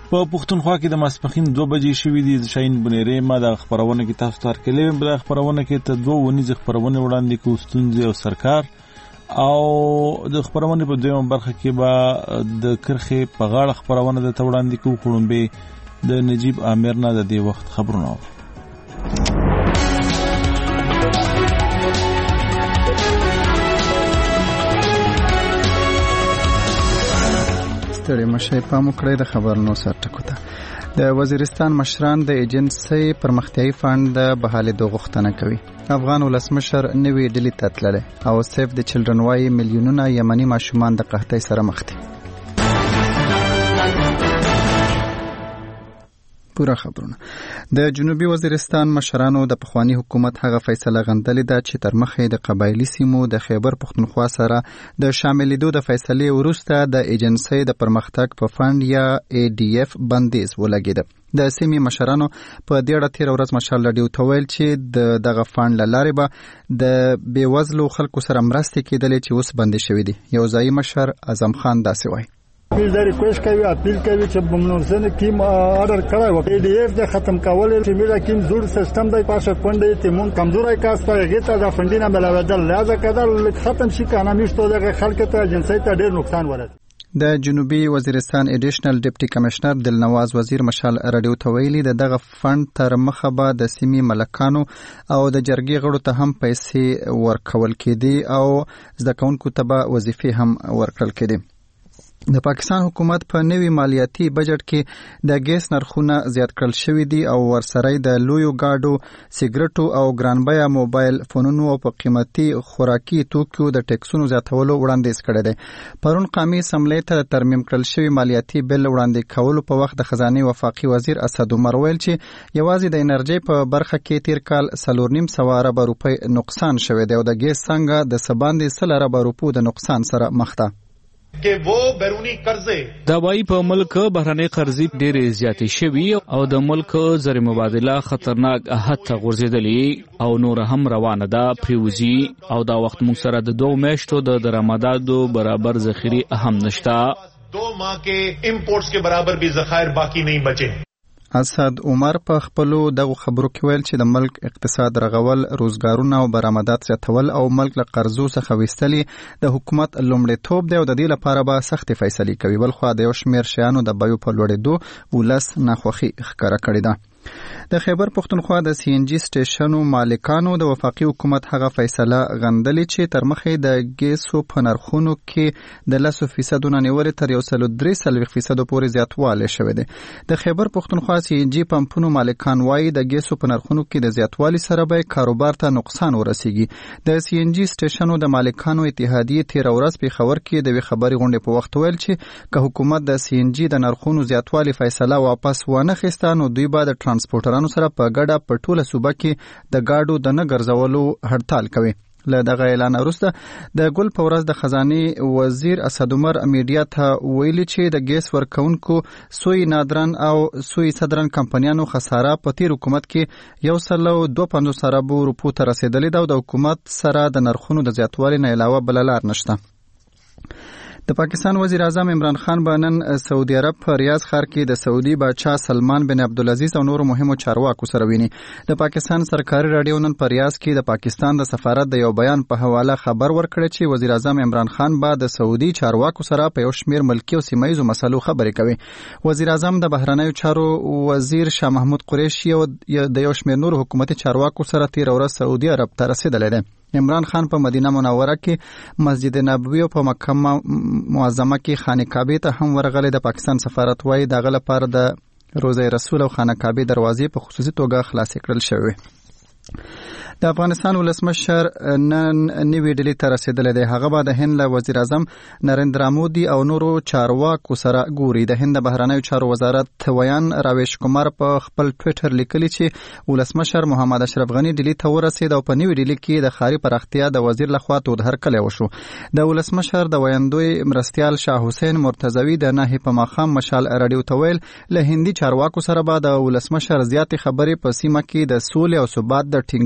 په پښتونخوا کې د ماسپښین 2 بجې شوې دي. شاهین بنيري ما د خبرونه کې تاسو ته ورکړلې. په خبرونه کې ته 2 ونیز خبرونه وړاندې کوو، ستونزې او سرکار، او د خبرونه په دویمه برخه کې به د کرخې په غاړه خبرونه د وړاندې کوو. خړومبه د نجیب عامر نه د دې وخت خبرونه. ستړي مشه پام وکړئ د خبرونو سرټکو ته. د وزیرستان مشران د ایجنسۍ پرمختیایي فند د بحالېدو غوښتنه کوي. افغان ولسمشر نوې ډیلي ته تللی او سیف د چلډرن وايي میلیونونه یمني ماشومان د قحطۍ سره مخ دي. پورا خبرونه. د جنوبي وزیرستان مشرانو د پخوانی حکومت هغه فیصله غندلې ده چې تر مخې د قبایلی سیمو د خیبر پختونخوا سره د شاملېدو د فیصلې وروسته د ایجنسۍ د پرمختګ په فند یا ADF بندیز ولګېده. د سیمې مشرانو په دې اړه تیر ورځ مشال لډیو ته ویل چې دغه فند له لارې به د بېوزلو خلکو سره مرستې کېدلې چې اوس بندي شوې دي. یو ځایي مشر اعظم خان داسې وایي: پیل دا ریکوست کوي، اپیل کوي چې بمنورسن ټیم آرډر کړای و ADF د ختم کول چې میرا کیم جوړ سیستم د پاسه پوندې تیمون کمزورای کاس په غیته د فندینه ملاودل لازم کده ختم شي کنه میشته د خلک ته ایجنسی ته ډیر نقصان ورسېد. د جنوبي وزیرستان ایډیشنل ډیپټي کمشنر دلنواز وزیر مشال رادیو ته ویلي دغه فند تر مخه به د سیمې ملکانو او د جرګې غړو ته هم پیسې ورکول کېدي او زده کوونکو ته به وظیفې هم ورکړل کېدي. د پاکستان حکومت په نوي مالیاتي بجټ کې د ګیس نرخونه زیات کړل شوي دي او ورسره د لویو گاډو، سیګریټو او ګرانبیا موبایل فونونو او په قیمتي خوراکي توکو د ټیکسونو زیاتولو وړاندیز کړی دی. پرون قومي اسمبلۍ ته ترمیم کړل شوی مالیاتي بل وړاندې کولو په وخت د خزانه وفاقي وزیر اسد عمر ویل چې یوازې د انرژي په برخه کې تیر کال 4.5 ارب روپۍ نقصان شوی دی او د ګیس څنګه د سباندې 100 ارب روپو د نقصان سره مخ ده. کہ وہ بیرونی قرضے دا وایي په ملک بهرنۍ قرضې ډېرې زیاتې شوي او د ملک زر مبادله خطرناک حد ته غورځېدلې او نور هم روانه ده پریوزي او دا وخت موږ سره د 2 میاشتو د درآمداتو برابر ذخیره هم نشته. 2 ماہ کے امپورٹس کے برابر بھی ذخائر باقی نہیں بچے. اسد عمر په خپلو دغه خبرو کې ویل چې د ملک اقتصاد رغول، روزګارونه او برآمدات زیاتول او ملک له قرضو څخه ویستلې د حکومت لومړیتوب دی او د دې لپاره به سختې فیصلې کوي. بلخو د یو شمېر شیانو د بیو په لوړېدو ولس ناخوښي ښکاره کړې ده. د خیبر پختونخوا د CNG سټیشنو مالکانو د وفاقي حکومت هغه فیصله غندلې چې تر مخې د ګیسو په نرخونو کې د 10% نیولې تر 1.3% پورې زیاتوالی شوی دی. د خیبر پختونخوا CNG پمپونو مالکان وایي د ګیسو په نرخونو کې د زیاتوالي سره به کاروبار ته نقصان ورسیږي. د CNG سټیشنو د مالکانو اتحادیه تیر ورځ په خبر کې د خبري غونډې په وخت ویل چې که حکومت د CNG د نرخونو زیاتوالی فیصله واپس ونه خېسته نو دوی به د ترانسپورټرانو سره په ګډه په ټوله صوبه کې د گاډو د نه ګرځولو هړتال کوي. له دغه اعلان وروسته د ګل په ورځ د خزانه وزیر اسد عمر میډیا ته ویلي چې د ګیس ورکونکو سوی نادرن او سوی صدرن کمپنیانو خساره په تیر حکومت کې 1.25 ارب روپو ته رسیدلې ده او د حکومت سره د نرخونو د زیاتوالي نه علاوه بل لار نشته. د پاکستان وزیر اعظم عمران خان بنن سعودي عرب په ریاض ښار کې د سعودي بادشاه سلمان بن عبدالعزیز او نورو مهمو چارواکو سره ویني. د پاکستان سرکاري رادیو نن په ریاض کې د پاکستان د سفارت د یو بیان په حواله خبر ورکړی چې وزیر اعظم عمران خان به د سعودي چارواکو سره په یو شمېر ملکي او سیمایي مسلو خبرې کوي. وزیر اعظم د بهرنیو چارو وزیر شاه محمود قریشي او د یو شمېر نور حکومتي چارواکو سره تیر ورځ سعودي عرب ته رسیدلی دی. عمران خان په مدینه منوره کې مسجد نبوي او په مکه معظمه کې خانه کعبه ته هم ورغلی. د پاکستان سفارت وايي دغه لپاره د روضه رسول او خانه کعبه دروازې په خصوصي توګه خلاص کړل شوې. د افغانستان ولسمشر نن نوې ډیلي ته رسیدلی دی. هغه به د هند له وزیر اعظم نریندرا مودي او نورو چارواکو سره ګوري. د هند د بهرنیو چارو وزارت ویان راویش کومار په خپل ټویټر لیکلی چې ولسمشر محمد اشرف غنی ډیلي ته ورسید او په نوې ډیلي کې د ښاري پراختیا د وزیر لخوا تود هرکلی وشو. د ولسمشر د ویاندوی مرستیال شاه حسین مرتضوی د نهي په ماښام مشال رادیو ته ویل له هندي چارواکو سره به د ولسمشر زیاتې خبرې په سیمه کې د سولې او ثبات د ټینګښت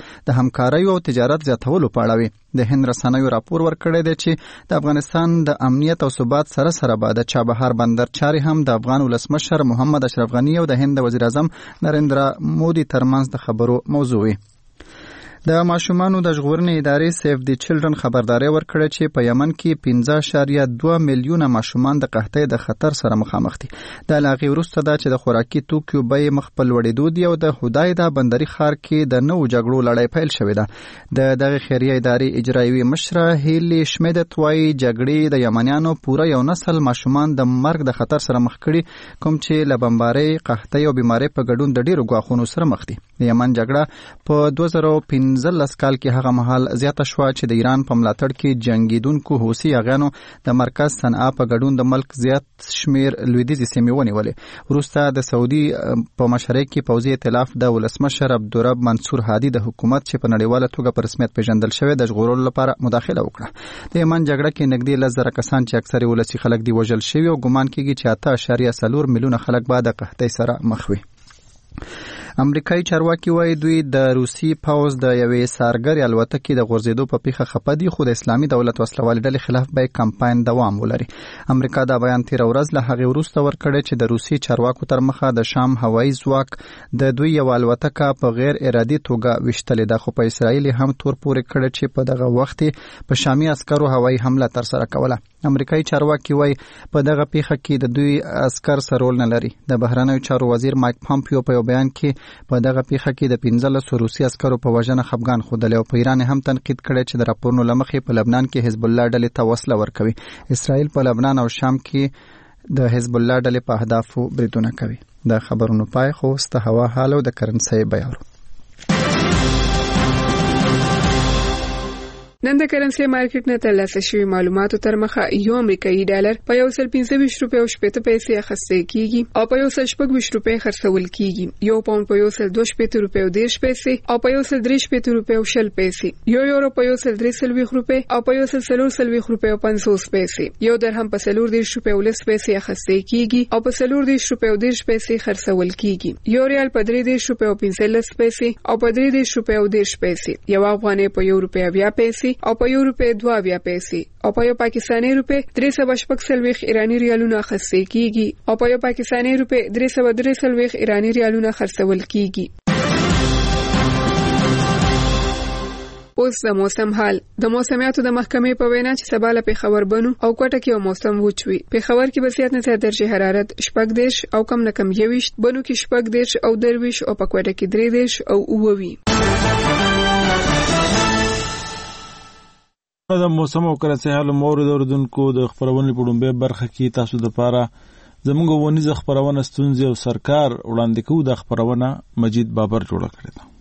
د همکارۍ او تجارت زیاتولو په اړه وي. د هند رسنیو راپور ورکړی دی چې د افغانستان د امنیت او ثبات سره سره به د چابهار بندر چارې هم د افغان ولسمشر محمد اشرف غني او د هند وزیر اعظم نریندرا مودي ترمنځ د خبرو موضوع وي. د ماشومانو د ژغورنې ادارې سیف دی چلډرن خبرداري ورکړه چې په یمن کې 15.2 میلیونه ماشومان د قحطۍ د خطر سره مخامخ دي. د لاغي وروسته دا چې د خوراکي توکو بیې مخ په لوړېدو دي او د هدایدا بندري ښار کې د نوو جګړو لړۍ پیل شوې ده. د دغه خیریه ادارې اجرایوي مشره هیلی شمیدت وايي جګړې د یمنیانو پوره یو نسل ماشومان د مرګ د خطر سره مخ کړي، کوم چې له بمبارۍ، قحطۍ او بیمارۍ په ګډون د ډیرو ګواښونو سره مخ دي. د یمن جګړه په 2015 کال کې هغه مهال زیاته شوه چې د ایران په ملاتړ کې جنگیدونکو حوثي اغیانو د مرکز صنعا په ګډون د ملک زیات شمیر لویدیځي سیمې ونیولې. وروسته د سعودي په مشرۍ کې پوځي ائتلاف د ولسمشر عبدالرب منصور هادي د حکومت چې په نړیواله توګه په رسمیت پیژندل شوی د ژغورلو لپاره مداخله وکړه. د یمن جګړه کې نږدې 10,000 کسان چې اکثر ولسي خلک دی وژل شوي او ګمان کېږي چې 8.4 میلیونه خلک به د قحطۍ سره مخ وي. امریکایي چارواکي وایي دوی د روسي پوځ د یوې سارګرې الوتکې د غورځېدو په پیښه خفه دي، خو د اسلامي دولت وسلوالې ډلې خلاف به کمپاین دوام ولري. امریکا دا بیان تیر ورځ له هغې وروسته ورکړی چې د روسي چارواکو تر مخه د شام هوایي ځواک د دوی یو الوتکه په غیر ارادي توګه ویشتلې ده، خو په اسرائیل هم تور پورې کړی چې په دغه وخت په شامي عسکرو هوایي حمله ترسره کوله. امریکایي چارواکي وایي په دغه پیښه کې د دوی عسکر څه رول نه لري. د بهرنیو چارو وزیر مایک پامپیو په یو بیان کې په دغه پیښه کې د 15 روسي عسکرو په وژنه خفګان ښودلی او په ایران هم تنقید کړی چې د راپورونو له مخې په لبنان کې حزب الله ډلې ته وسله ورکوي. اسرائیل په لبنان او شام کې د حزب الله ډلې په اهدافو بریدونه کوي. د خبرونو پای خو ست هوا حال او د کرنسۍ بیارو. نن د کرنسي مارکیټ نه ترلاسه شوی معلوماتو تر مخه یو امریکایي ډالر په 125 روپیو شپږ پیسې اخیستل کیږي او په 126 روپۍ خرڅول کیږي. یو پاوند په 122 روپیو 10 پیسې او په 133 روپیو 10 پیسې. یو یورو په 133 روپۍ او په 144 روپیو 50 پیسې. یو درهم په 140 روپیو 10 پیسې اخیستل کیږي او په 140 روپیو 10 پیسې خرڅول کیږي. یو ریال په 3 روپیو 15 پیسې او په 3 روپیو 10 پیسې. یو افغانۍ په 1 روپیا 20 پیسې او په 1 روپۍ 2 پیسې او په یو پاکستاني روپۍ 340 ایرانی ریالونه خرڅول کیږي او په یو پاکستاني روپۍ 343 ایرانی ریالونه خرڅول کیږي. اوس د موسم حال. د موسمیاتو د محکمې په وینا چې سبا له پېښور بنو او کوټه کې موسم وچوي. پېښور کې به زیات نه زیات درجه حرارت 14 او کم نه کم 21، بنو کې 14 او 23 او په کوټه کې 23 او 9. د موسم او کرنسۍ حال مورد اوردونکو د خبرونې په ډومبه برخه کې تاسو د پاره زموږ ونیزه خبرونه ستونزې او سرکار وړاندې کوو. د خبرونه مجید بابر جوړ کړی دی.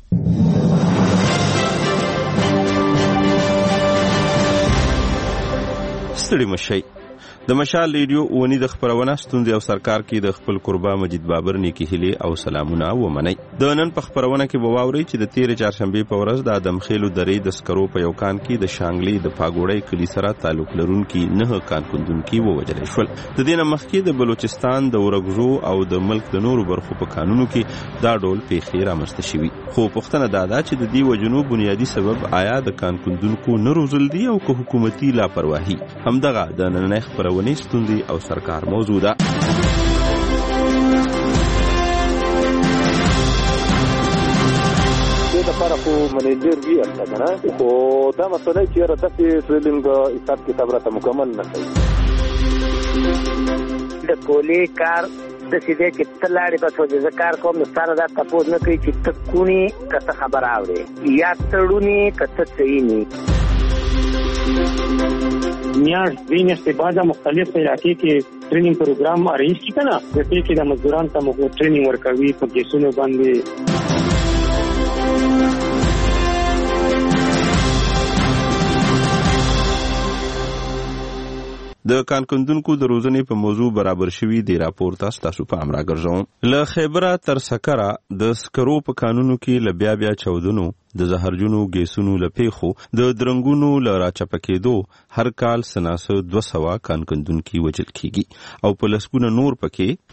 ستړي مشي د مشال ریډیو ونی د خبرونه ستونزې او سرکار کې د خپل قربا مجید بابر نیکی هلي او سلامونه ومني. د نن په خبرونه کې بواوري چې د 13 چهارشنبه په ورځ د ادم خېلو درې د سکرو په یو کان کې د شانګلي د پاګوړی کلی سره تعلق لرونکي 9 کان کندونکي ووجل شول. د دینه مخکې د بلوچستان د ورغزو او د ملک د نورو برخو په قانونو کې دا ډول پیښې رامنځته شوي. خو پوښتنه دا ده چې د دې وجنو بنیادی سبب آیا د کان کندونکو نه روزل دي او که حکومتي لاپرواهي. همدغه د نن خبرونه ستوندي او سرکار موضوع ده. دا لپاره خو منیجر وی اصلا نه خو دا مسله چې را داسې ټریلینګ حساب کتاب راته مکمل نه کوي. د کولی کار د سیده چې تلاړې په توګه ذکر کوم نو ستاره دا تاسو نه کوي چې تکونی کته خبر اوري یا تړونی کته صحیح نه میاش دینسته بعضه مختلف علاقې کې ټریننګ پروګرام ارینج کی کنه د دې کې د مزدورانو ته موږ ټریننګ ورکوي په کیسونو باندې. د کانکندونکو د روزنې په موضوع برابر شوی دی راپور تاسو په امر راګرځوم. له خیبره تر سکره د سکرو په قانونو کې ل بیا چودونو د زهرجنو ګیسونو لپیخو د درنګونو ل راچپکېدو هر کال سناسو 200 کانکندونکو وجل کیږي او په لسګونه نور پکې په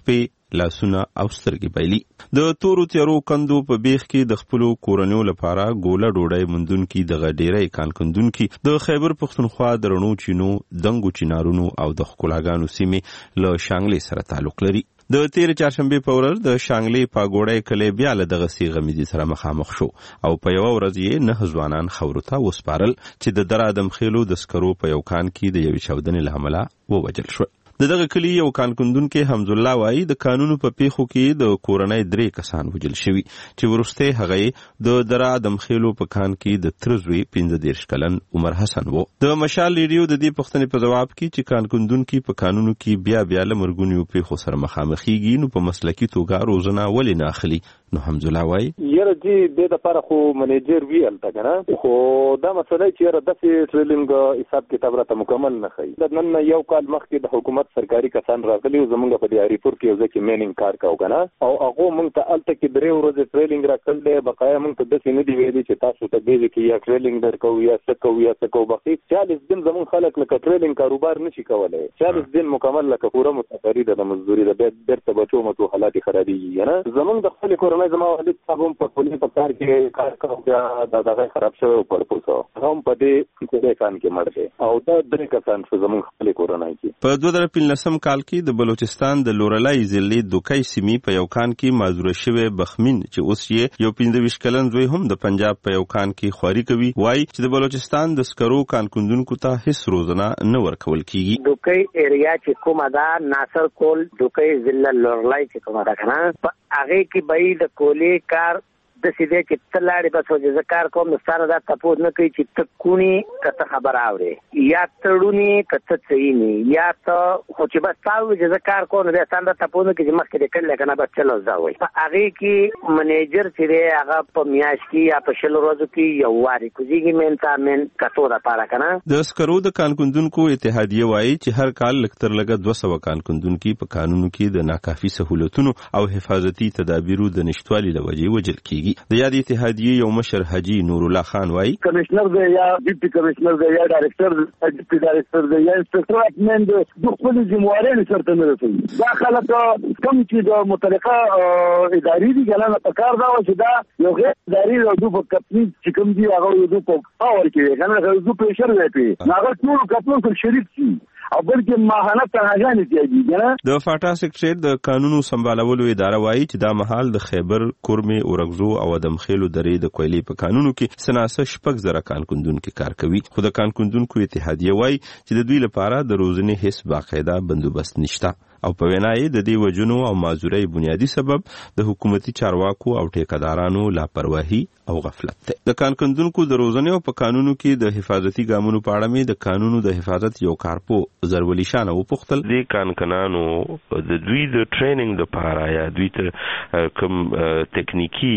لاسونه او سترګې بایلي. د تورو تیارو کندو په بیخ کې د خپلو کورنیو لپاره ګوله ډوډۍ موندونکي دغه ډیری کان کندونکي د خیبر پښتونخوا د رڼو چینو، دنګو چینارونو او د ښکلاګانو سیمې له شانګلې سره تعلق لري. د تیر چهارشنبه په ورځ د شانګلې پاګوړی کلی بیا له دغه غمیزي سره مخامخ شو او په یوه ورځ یې 9 ځوانان خاورو ته وسپارل چې د در ادم خېلو د سکرو په یو کان کې د یوې چاودنې له امله ووژل شول. دغه کلی یو کان کندونکي حمد الله وایي د قانونو په پیښو کې د کورنۍ 3 کسان وژل شوي چې ورسته هغه د در ادم خېلو په کان کې د ترزوی 15 کلن عمر حسن وو. د مشال ریډیو د دې پوښتنې په جواب کې چې کان کندونکي په قانونو کې بیا لمرګونیو پیښو سره مخامخېږي نو په مسلکي توګه روزنه ولې نه اخلي. نو حمد الله وایي یره جی د لپاره خو منیجر ویل تا کنه خو دا مسله چې یره د ټریلینګ حساب کتاب راته مکمل نه خي. د نن یو کال مخکې د حکومت سرکاري کسان راغلي زمونږ په دی ریپورت کې ځکه مینینګ کار کاو کنه او هغه مونږ ته الته کې 3 ورځې ټریلینګ راکړل بقایا مونږ ته د سینې دی ویلي چې تاسو ته دې کې یا ټریلینګ درکو یا سکو باقي 40 دن زمون خلک لکه ټریلینګ کاروبار نشي کولای. 40 دن مکمل لکه پوره مسافری د مزدوري د بیرته بچو متو حالات خرابېږي نه زمونږ د خپل کورنۍ زما والد صاحب په پولیس په کار کې کار کوي بیا دا خراب شو پر پوسو هم په دې کان کې مړ شي او دا 3 کسان چې زمونږ خپل کورنۍ کې په 2015 کال کې د بلوچستان د لورلای ضلع دوکای سیمې په یو کان کې معذور شوی بخمین چې اوس یې یو 15 کلن زوی هم د پنجاب په یو کان کې خواري کوي وایي چې د بلوچستان د سکرو کان کندونکو ته هیڅ روزنه نه ورکول کیږي. دوکای ایریا چې کومه ده ناصر کول دوکای ضلع لورلای چې کومه ده کنه هغه کې به د کولی کار د سیده چې تلاړي بس وځي کار کوم ستاره دا تاسو نه کوي چې تکونی کته خبر اوري یا تړونی کته صحیح یا ته خو چې بس تاسو چې کار کوم د ستاره تاسو نه کې مخکې د کله کنه بس چلو ځوي هغه کې منیجر چې هغه په میاش کې یا په شل ورځو کې یو واري کوزيږي من کتو دا پاره کنه. د سکرو د کان کندونکو اتحادیه وایي چې هر کال لکتر لګه 200 کان کندونکي په قانونو کې د ناکافي سہولتونو او حفاظتي تدابیرو د نشټوالي لوجې وجل کیږي. د یاد اتحادیه یو مشر حاجی نور الله خان وایي کمشنر دی یا ډیپټي کمشنر دی یا ډایرکټر ډیپټي ډایرکټر دی یا انسپکټر اټمن د خپل ذمہواري سره نه رسوي. دا خلک کوم چې د متعلقه اداري دي ګلانه په کار دا و چې دا یو غیر اداري او د کمپنی چې کوم دی هغه یو په پاور کې کنه د پرشر دی هغه ټول کپلو شریک شي او بلکې ماهانه تناجانې کېږي نه. د فاټا سیکریټریټ د قانونو سمبالولو اداره وایي چې دا مهال د خیبر کورمې اورغزو او ادم خېلو درې د کویلې په قانونو کې سناسه 6,000 کان کندونکو کار کوي خو د کان کندونکو اتحادیه وایي چې د دوی لپاره د روزنې هیڅ باقاعده بندوبست نشته او په وینای د دې وجونو او معذورۍ بنیادی سبب د حکومتي چارواکو او ټیکدارانو لاپرواهي او غفلت ده. د کان کندونکو د روزنې او په قانونو کې د حفاظتي ګامونو په اړه مې د قانونو د حفاظت یو کارپو زرولی شانه وپوښتل. د کان کنانو د دوی د ټریننګ لپاره یا دوی ته کوم تکنیکی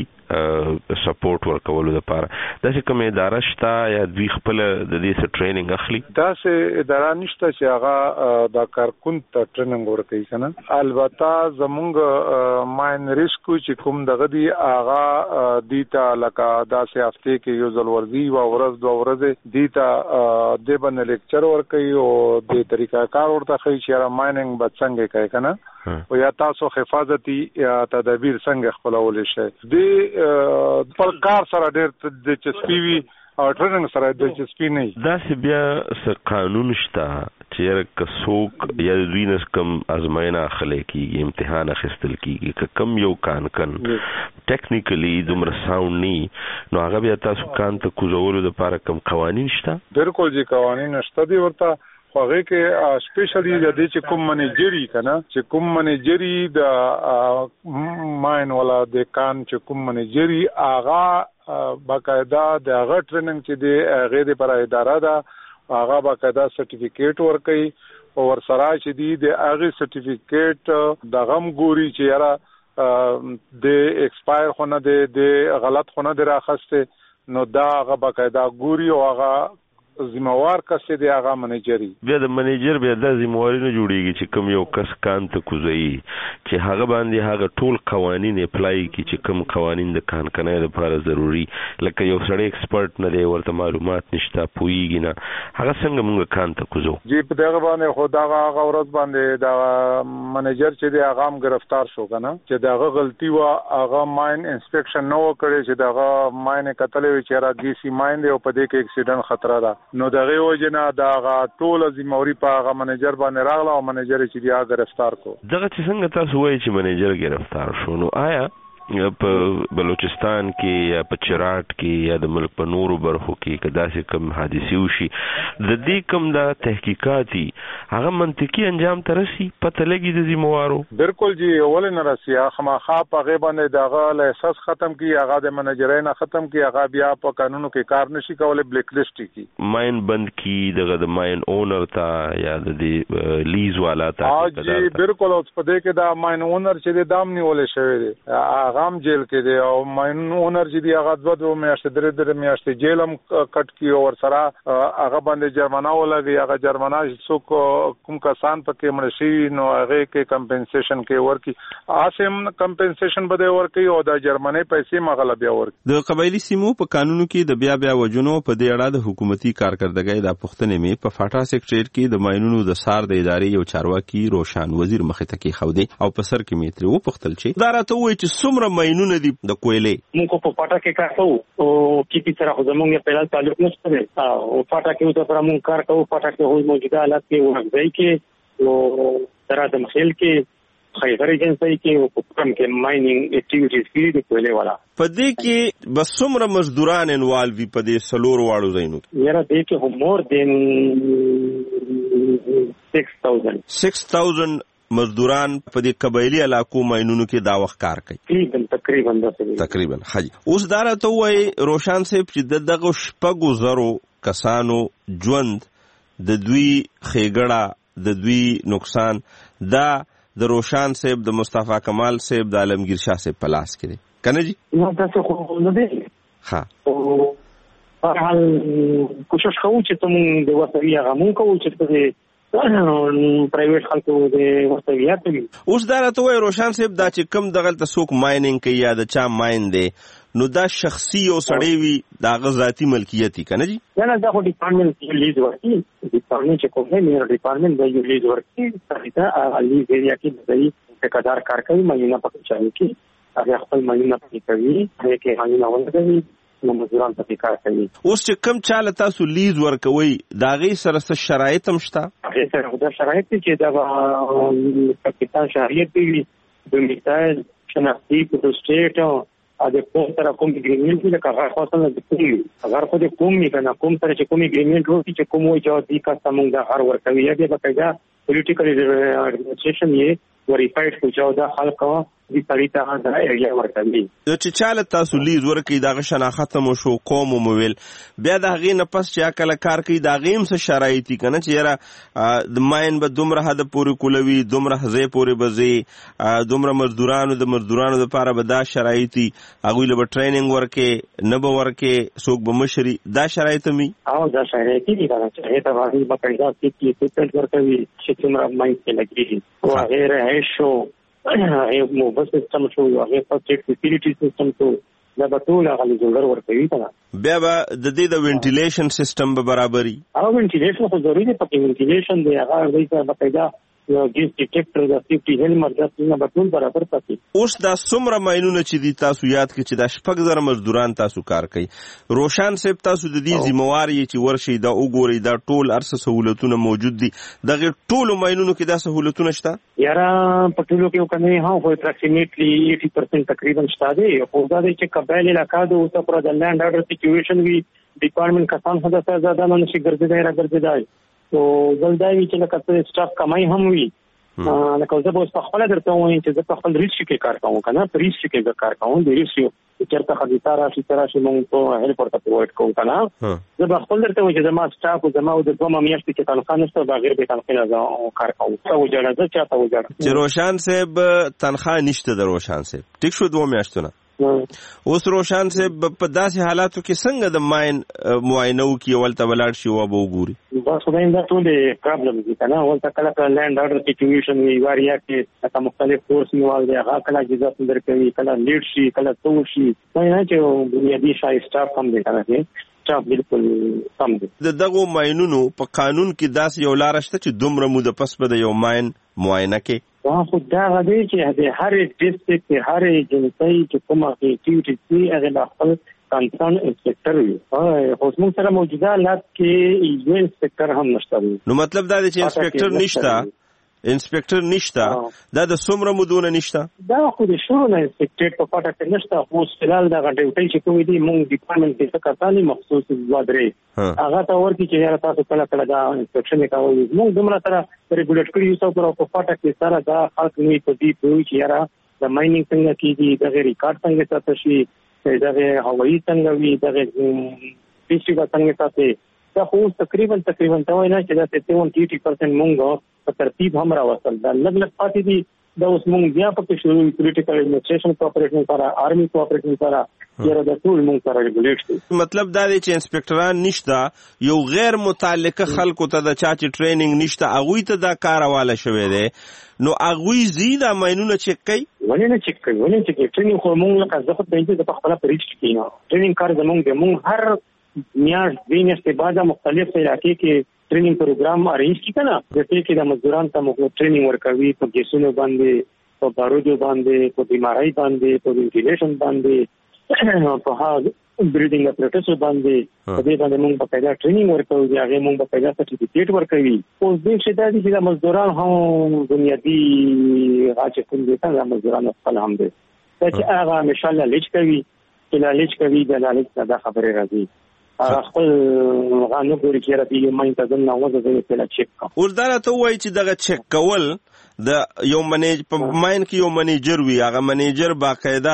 سپورټ ورکولو لپاره داسې کومه اداره شته یا دوی خپل د دې څخه ټریننګ اخلي؟ داسې اداره نشته چې هغه د کارکون ته ټریننګ ورکوي کنه. البته زمونږ ماین ریسکو چې کوم دغه دی هغه دیتا لکه داسې هفته کې یو ځل ورځي او ورځ دوه ورځې دیتا د باندې لیکچر ورکوي او د طریقه کار ورته کوي چې مایننګ به څنګه کوي کنه او یا تاسو حفاظتي تدابیر څنګه خپلول شي. د پر کار سره ډېر د چسپیوي او ټریننګ سره د چسپی نه دا سی بیا س قانون شته چې کڅوک یا دوی نس کم ازماینا اخلي کیږي امتحان اخیستل کیږي کم یو کان ټیکنیکلی دومره ساوند نی نو هغه بیا تاسو کان ته کوزولو لپاره کم قوانین شته؟ بالکل جی قوانین شته دي ورته هغه کې سپیشلی د دې چې کوم منیجری کنه چې کوم منیجری د ماین ولا د کان چې کوم منیجری هغه باقاعده د هغه ټریننګ چې د غیر پر اداره ده هغه باقاعده سرټیفیکیټ ورکړي او ورسره چې د هغه سرټیفیکیټ د غم ګوري چې یاره د ایکسپایر خونه د غلط خونه د راخسته نو دا هغه باقاعده ګوري او هغه ذمہوار کس دی هغه منیجر بیا د منیجر بیا د ذمہواری نه جوړیږي چې کوم یو کس کان ته کوزي چې هغه باندې هغه ټول قوانین اپلای کی چې کوم قوانین د کان کنه لپاره ضروری لکه یو سړی ایکسپرت نه دی ورته معلومات نشته پویږي نه هغه څنګه موږ کان ته کوزو جی په دغه باندې خو دا هغه ورځ باندې دا منیجر چې دی هغه هم گرفتار شو کنه چې داغه غلطي وا هغه ماین انسپیکشن نو کړی چې داغه ماین کتلې چې را دي سی ماین دی او په دې کې اکسیډنټ خطر ده نو دغه وجنه دا ټول ذمہواری په هغه منیجر باندې راغله او منیجر چې دی هغه گرفتار کو دغه څنګه تاسو وایي چې منیجر گرفتار شو نو آیا په بلوچستان کې یا په چراټ کې یا د ملک په نورو برخو کې کدا چې کوم حادثه وشي د دې کوم د تحقیقاتي هغه منطقي انجام ترسي پته لګي د ذمہوارو بالکل جی اول نه راسي خامخا په غي باندې دغه احساس ختم کی هغه د منیجرین ختم کی هغه بیا په قانونو کې کار نشي کولای بلیک لیست کی ماین بند کی دغه د ماین اونر تا یا د لیز والا تا جی بالکل اوس په دې کې دا ماین اونر چې د دام نیولې شوی دی غام جیل کې دی او ماین اونر چې دی هغه دوه میاشتې درې میاشتې جیل هم کټ کی او سره هغه باندې جرمانه ولګي هغه جرمانه څوک کوم کسان پکې مړ شي نو هغه کې کمپنسیشن کې ورکی اسیم کمپنسیشن بده ورکی او د جرمانه پیسې مغله بیا ورکی د قبایلی سیمو په قانونو کې د بیا وجونو په دې اړه د حکومتي کارکردګۍ د پښتنې می په فاټا سیکریټریټ کې د ماینونو د سار د ادارې یو چارواکي روشان وزیر مخې ته کې خوده او په سر کې میتري و پختل چې دا راته وایي چې څومره ماینونه دي د کویلې موږ په فاټا کې کار کوو او کې په سره زمونږ په لال تعلق نشته او فاټا کې د پر موږ کار کوو فاټا کې هو موجوده حالت کې ورځي کې او تر د مخیل کې خیبر ایجنسی کې او په کوم کې ماینینګ اکټیویټیز کې د کویلې والا په دې کې بس څومره مزدوران انوالو په دې سلور واړو زینو یاره دې کې هم مور دین 6000 مزدوران په دې قبایلی علاقو ماینونو کې دا وخت کار کوي تقریبا حاجی اوس دا راته وایي روشان صاحب چې دغه شپږو زرو کسانو ژوند د دوی خېګړه د دوی نقصان دا د روشان صاحب د مصطفی کمال صاحب د عالمگیر شاه صاحب په لاس کې دی کنه جی نو تاسو خو نه دی ها په حال کوشش کوو چې تم د وسوي هغه مونږ کوو چې په پرایویټ خلکو د وسویات دي اوس دا راته وایي روشان صاحب دا چې کم دغه تاسو ماینینګ کوي یا د چا ماین دی نو دا شخصي او سړی وي دا غذاتی ملکیت کنه جی نه دا خو ډیپارټمنټ لیز ورکی ډیپارټمنټ چې کوم نه ډیپارټمنٹ د یو لیز ورکی دا لیز ایریا کې د ټیکدار کار کوي مېنه پکې چالو کې هغه خپل مېنه پکې کوي هغه کې مېنه ولګوي نو مزدوران پکې کار کوي اوس چې کم چاله تاسو لیز ورکوي دا غي سره څه شرایط هم شته هغه سره دا شرایط چې دا کپټان شهریت دی د میټایل شناختی په سټیټ د کوم سره کوم اګریمنټ دی لکه هغه خاصه د کوم هغه خو د کوم نه کوم سره چې کوم اګریمنټ وو چې کوم وایي چې د کا سمون د هر ورکوي یا د بقایدا پولیټیکل اډمنسټریشن یې وریفایډ کو چې دا خلک د طریقه دا ایریا ورکوي چې چاله تاسو لیز ورکي دا شناخت مو شو کوم موویل بیا دا غي نه پس چې اکل کار کوي دا غیم څه شرایطي کنه چې یاره د ماین به دومره حد پورې کولوي دومره هزه پورې بزي دومره مزدورانو لپاره به دا شرایطي هغه له ټریننګ ورکه نه به ورکه څوک به مشري دا شرایط می او دا شرایطي دي دا چې دا باندې بقایدا کې څه ورکوي چې څومره ماین کې لګي او غیر هیڅ هغه موبایل سیستم شو هغه پټ فیسیلیټی سیستم شو دا به ټول هغه جوړر ورکوي کنه بیا به د دې د وینټیلیشن سیستم به برابرۍ او وینټیلیشن خو ضروري دی پکې وینټیلیشن دی هغه د بقایدا ګیس ډیټیکټر د سیفټي هیلمټ د څنګه به ټول برابر پاتې اوس دا څومره ماینونه چې دي تاسو یاد کړئ چې دا شپږ زره مزدوران تاسو کار کوي روشان صاحب تاسو د دې ذمہوار یې چې ورشي دا وګورئ دا ټول ارسه سہولتونه موجود دي دغه ټول ماینونو کې دا سہولتونه شته یاره په ټولو کې کنه ها خو اپروکسیمیټلی 80% تقریبا شته دي او دا چې قبایل علاقہ د اوسه پر د لینډ اورډر سچويشن وی ډیپارټمنټ کسان خدا سره زیاده نه شي ګرځیدای او بلدای چې لکه څه سټاف کمای هم وي لکه زه به په خپل درته وایم چې زه په خپل ریس کې کار کوم کنه په ریس کې کار کوم د ریس یو چرته خدای راشي موږ په هیلپورټ ته پرووایډ کوو کنه زه به خپل درته وایم چې زما سټاف او زما د دوه میاشتې کې تنخواه نشته بغیر د تنخواه کار کوم څه وجړه زه چاته وجړه چې روشان صاحب تنخواه نشته د روشان صاحب ټیک شو 2 میاشتونه اوس روشان صاحب په داسې حالاتو کې څنګه د ماین معاینه وکړي ولته ولاړ شي او به وګوري؟ بس خدای دا ټول پرابلم دي کنه. ولته کله کله لینډ اورډر سچويشن وی واریا کې تاسو مختلف فورس نیول دي، هغه کله اجازه درکوي، کله لیډ شي، کله تو شي. نه چې بنیادی شای سټاف هم دي کنه چې سټاف بالکل کم دي. دغه ماینونو په قانون کې داسې یو لار شته چې دومره موده پس به د یو ماین معاینه کې؟ خو دا غوډي چې د هر ډیسټریکټ هر ایجنسی چې کومه اکټیویټي سي هغه خپل کنسرن انسپکټر وي. خو موږ سره موجوده حالات کې یو انسپکټر هم نشته. نو مطلب دا دی چې انسپکټر نشته دا د څومره مودونه نشته؟ دا خو د شروع نه انسپکټر په پټه کې نشته. خو فلال دا ډیوټي چې کوم دي موږ ډپارټمنټ کې څه کارتاني مخصوص وادرې هغه ته ورته چې یاره تاسو کله کله دا انسپکشن کوي. موږ دومره سره ریګولیټ کړی یو پر په پټه کې سره دا خلک نه په دې پوي چې یاره د ماینینګ څنګه کیږي، د ریکارډ څنګه ساتل شي، د هوایي څنګه وي، د پیسې څنګه ساتي. دا خو تقریبا ته وای نه چې دا 70% مونږ په ترتیب هم راوصل. دا لږ پاتې دي. دا اوس مونږ بیا په شروع پولیټیکل ایڈمنسټریشن کوآپریشن سره، آرمي کوآپریشن سره یره د ټول مونږ سره ریګولیټ شي. مطلب دا دی چې انسپکټران نشته، یو غیر متعلقه خلکو ته د چا چې ټریننګ نشته هغوی ته دا کار حواله شوی دی. نو هغوی زیاده ماینونه چک کوي؟ ولې نه چک کوي؟ ټریننګ خو مونږ لکه زه خو د خپل پریچ کې نه ټریننګ کار زمونږ هر میاشت دینشته بعد مختلف علاقې کې ټریننګ پروګرام ارینج کی کنه. جته کې د مزدوران ته موږ ټریننګ ورکوي په کیسونو باندې، په بارودو باندې، په بیماری باندې، په وینټیلیشن باندې، په هغه بریډینګ اپریټس باندې. په دې باندې موږ په پیدا ټریننګ ورکوي، هغه موږ په پیدا سرټیفیکیټ ورکوي. اوس دې چې د دې مزدوران هم بنیادی غاچ کوم دي څنګه مزدوران خپل هم دي چې هغه مشاله لیچ کوي، چې لا لیچ کوي د لیچ دا خبره راځي. خپل غانو ګوري چې راځي ماین ته ځنه وځي چې لا چک کا. وردا ته وایي چې دغه چک کول د یو منیج په ماین کې یو منیجر وي، هغه منیجر باقاعده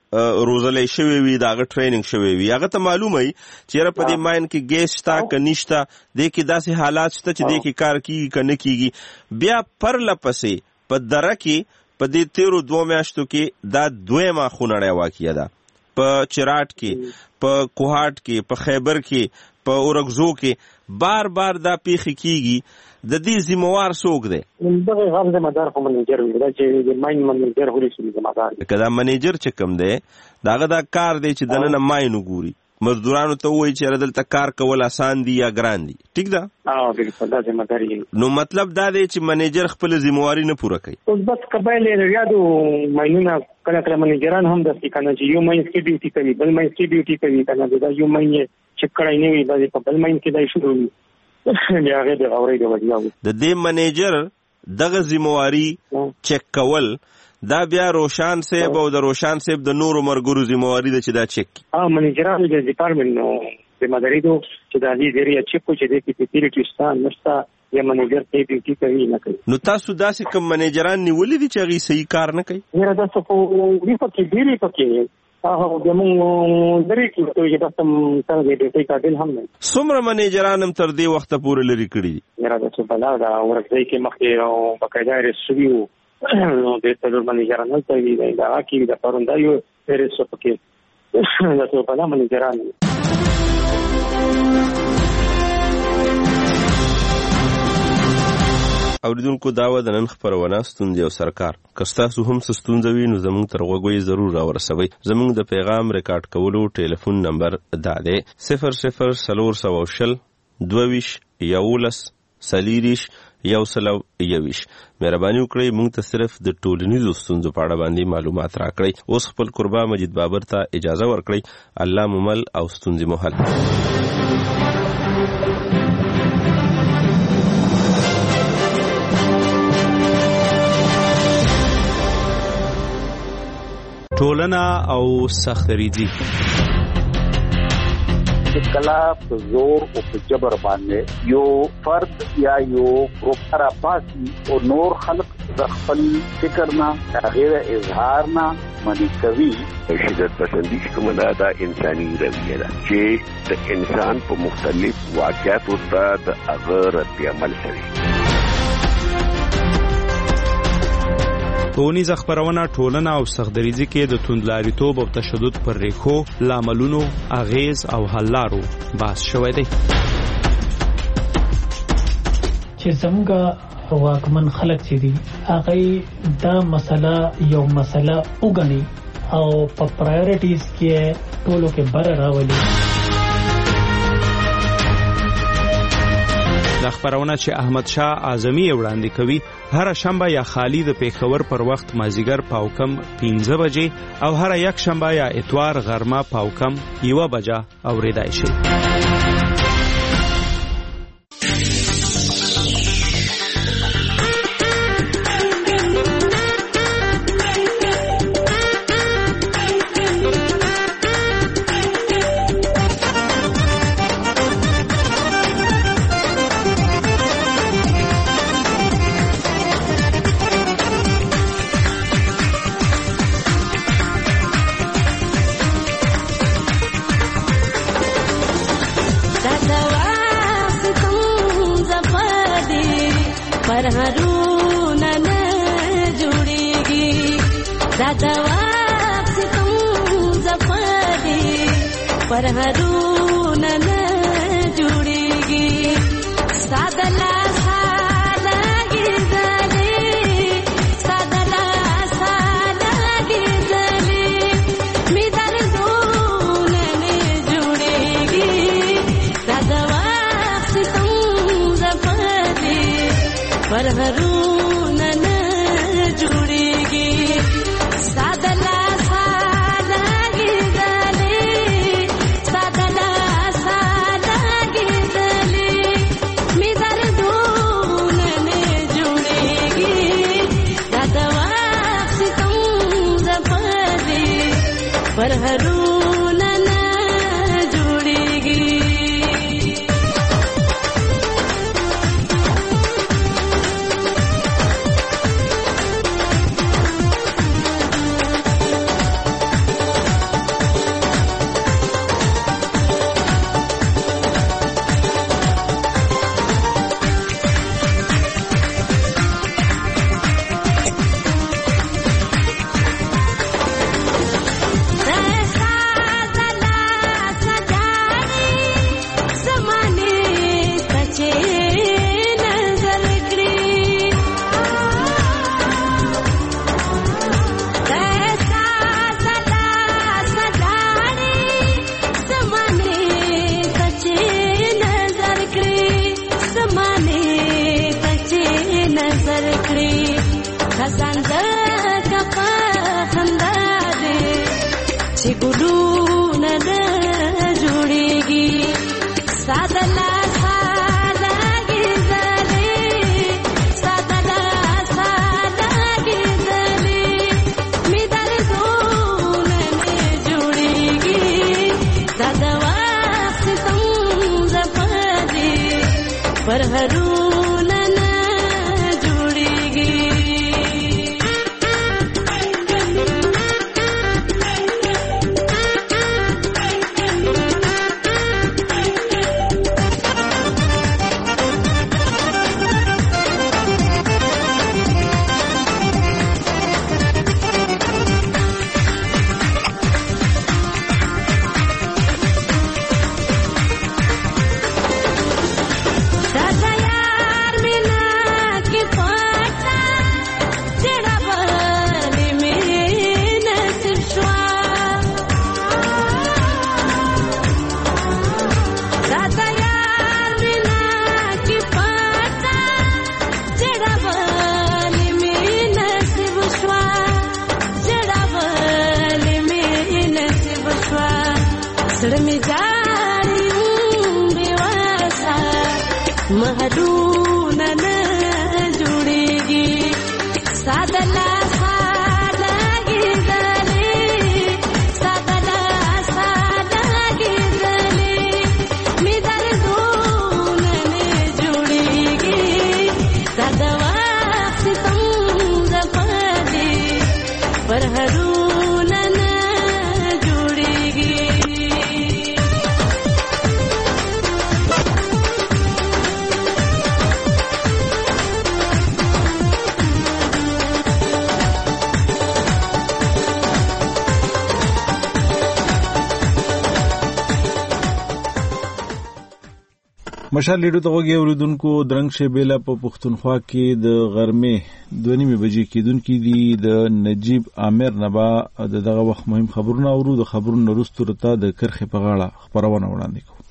روزلې شوی وي، دغه ټریننګ شوی وي، هغه ته معلومه وي چې په دې ماین کې ګیس شته که نشته، د کې داسې حالات شته چې د کې کار کیږي که نه کیږي. بیا پر لپسې په دره کې په دې 13 میاشتو کې دا دویمه خونړۍ واقعه ده. په چراټ کې، په کوهاټ کې، په خیبر کې، په اورګزو کې بار بار دا پیښې کیږي. د دې ذمہوار څوک دی؟ دغه غم ذمہدار خو منیجر وي، دا چې د ماین منیجر هولي شي ذمہدار دی. کدا منیجر چې کوم دی داغه دا کار دی چې دنه ماین وګوري، مزدورانو ته وایي چې دلته کار کول آسان دي یا ګران دي. ټیک ده؟ بالکل دا ذمہداري. نو مطلب دا دی چې منیجر خپل ذمہواری نه پوره کوي. اوس بس قبایل یادو ماینونه کله کله منیجران هم د څنګه چې یو ماین کې ډیوټي کوي، بل ماین کې ډیوټي کوي، کنه دا یو ماین چې کړای نه وي دا په بل ماین کې دا شروع وي. بیا هغه د اوري د وجه د دې منیجر دغه ذمہواری چک کول دا بیا روشان صاحب او د روشان صاحب د نورو مرګرو ذمہواری ده چې دا چک. منیجرانو د ډپارټمنټ ذمہداري ده چې دا دې ډیری چک کو چې د فیسیلیټی شته نشته یا منیجر ته ډیوټي کوي نه کوي. نو تاسو داسې کوم منیجران نیولې دي چې هغه صحیح کار نه کوي؟ یره تاسو په دې پکې ډیری پکې هغه د موږ درې کې چې تاسو سره د ډیوټي کارډل هم نه. څومره منیجران هم تر دې وخت پورې لري کړی دي؟ یره تاسو بلا دا ورځي کې مخکې او بقایده رسوي نو د ټول منیجران نه کوي دا کې د پروندایو پرېسو پکې دا څه په نامه منیجران. اوریدونکو دا و د نن خپرونه ستونزې او سرکار. که ستاسو هم څه ستونزه وي نو زموږ تر غوږ ضرور راورسوئ. زموږ د پیغام ریکارډ کولو ټلیفون نمبر دا دی 004020 22 11 40 121. مهرباني وکړئ موږ ته صرف د ټولنیزو ستونزو په اړه باندې معلومات راکړئ. اوس خپل قربا مجید بابر ته اجازه ورکړئ. الله ممل او ستونزې مو حل. ټولنه او سختریزي کلا په زور او په جبر باندې یو فرد یا یو ګروپ را پاسي او نور خلق د خپل فکر نه غیر اظهار نه منی کوي. شدت پسندی کوم دا انساني رویه ده چې د انسان په مختلف واقعاتو ته د هغه رد عمل کوي. ښوونیزه خپرونه ټولنه او سختدریځي کې د توندلاریتوب او تشدد پر ریښو، لاملونو، اغیز او حل لارو بحث شوی دی. چې زموږ واکمن خلک چې دي هغه دا مسله یو مسله وګڼي او په پرایورټیز کې ټولو کې بر راولي. دا خبرونه چې احمد شاه اعظمي وړاندې کوي هر شنبه یا خالی د پیښور پر وخت مازیګر پاوکم 15 بجې او هر یک شنبه یا اتوار غرمه پاوکم 1 بجه اوریدای شي. مشال لیډو ته وګورئ اوریدونکو درنګ شیبېلا په پښتونخوا کې د غرمې 2:30 بجې کېدونکي دي د نجیب عامر نبا دغه وخت مهم خبرونه اورو. د خبرونو وروسته ورته د کرښې په غاړه خبرونه وړاندې کوو.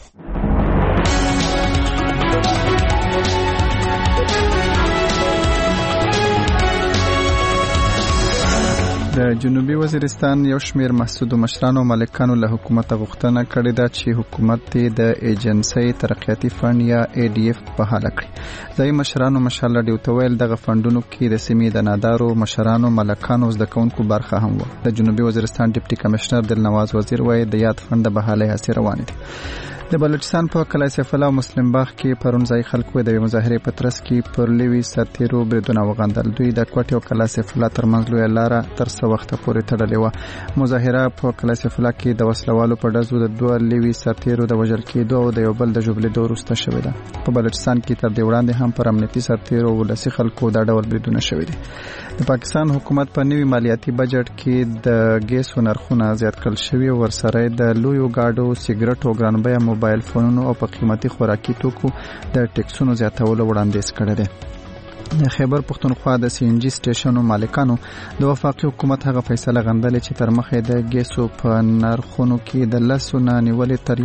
د جنوبي وزیرستان یو شمیر محسودو مشرانو مالکانو له حکومت غوښتنه کړې ده چې حکومت د ایجنسۍ ترقیاتي فند یا ADF په حاله کړي. ځایي مشرانو مشال ډیو ویل دغه فندونو کې د سیمې د نادارو مشرانو مالکانو زده کوونکو برخه هم و. د جنوبي وزیرستان ډیپټي کمشنر دلنواز وزیر وایي د یاد فند د بحالۍ هڅې روانې دي. د بلوچستان په کلای سیف الله او مسلم باغ کې پرون ځای خلکو د مظاهرې په ترڅ کې پر لوی سرتیرو بریدونه وغندل. دوی د کوټې او کلای سیف الله ترمنځ لوی لاره تر څو وخت پورې تړلې و. مظاهره په کلای سیف الله کې د وسلوالو په ډزو د دوه لوی سرتیرو د وژل کېدو او د یو بل د ژوبلېدو وروسته شوې ده. په بلوچستان کې تر دې وړاندې هم پر امنیتي سرتیرو ولسي خلکو دا ډول بریدونه شوي دي. د پاکستان حکومت په نوي مالیاتي بجټ کې د ګیسو نرخونه زیات کړل شوي او ورسره د لویو گاډو سیګریټو ګرانبیه موبایل فونونو او په قیمتي خوراکي توکو د ټیکسونو زیاتولو وړاندیز کړی دی. د خیبر پښتونخوا د CNG سټیشنونو مالکانو د وفاقي حکومت هغه فیصله غندلې چې تر مخې د ګیسو په نرخونو کې د 10 نه نیولې تر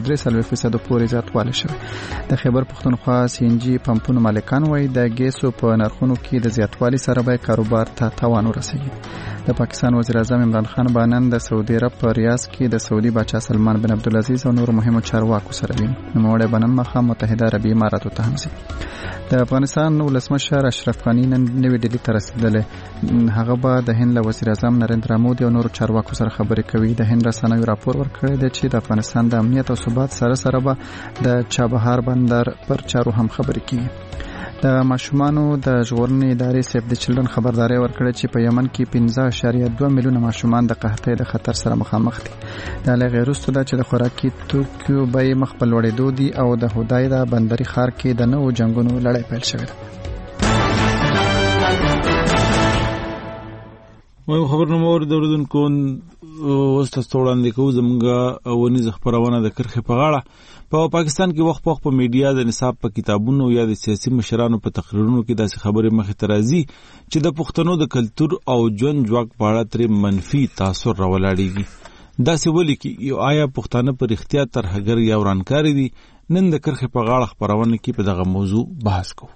1.3% پورې زیاتوالی شوی. د خیبر پښتونخوا CNG پمپونو مالکان وایي د ګیسو په نرخونو کې د زیاتوالي سره به کاروبار ته تاوان ورسېږي. د پاکستان وزیر اعظم عمران خان بانن د سعودي عرب په ریاض کې د سعودي بادشاه سلمان بن عبدالعزیز او نور مهمو چارواکو سره ویني. نوموړی بانن مخه متحده عربي اماراتو ته هم ځي. د افغانستان ولسمشر اشرف غني نن نوې ډیلي ته رسیدلی. هغه به د هند له وزیر اعظم نریندرا مودي او نورو چارواکو سره خبرې کوي. د هند رسنیو راپور ورکړی دی چې د افغانستان د امنیت او ثبات سره سره به د چابهار بندر پر چارو هم خبرې کوي. د ماشومانو د ژغورنې ادارې سیف د چلډرن خبرداري ورکړه چې په یمن کې 15.2 میلیونه ماشومان د قحطۍ د خطر سره مخامخ دي. دا له غیر وروسته ده چې د خوراکي توکو بیې مخ په لوړېدو دي او د هودایدا بندري ښار کې د نوو جنګونو لړۍ پیل شوې ده. مهم خبرونه مو اوریدونکو اوس تاسو وړاندې کوو زموږ ونیزه خبرونه د کرښې په غاړه. په پاکستان کې وخت په میډیا د نصاب په کتابونو یا د سیاسي مشرانو په تقریرونو کې داسې خبرې مخې ته راځي چې د پښتنو د کلتور او ژوند ځواک په اړه ترې منفي تاثر راولاړېږي. داسې ولې کې آیا پښتانه په رښتیا ترهګر یا ورانکاري دي؟ نن د کرښې په غاړه خبرونه کې په دغه موضوع بحث کوو.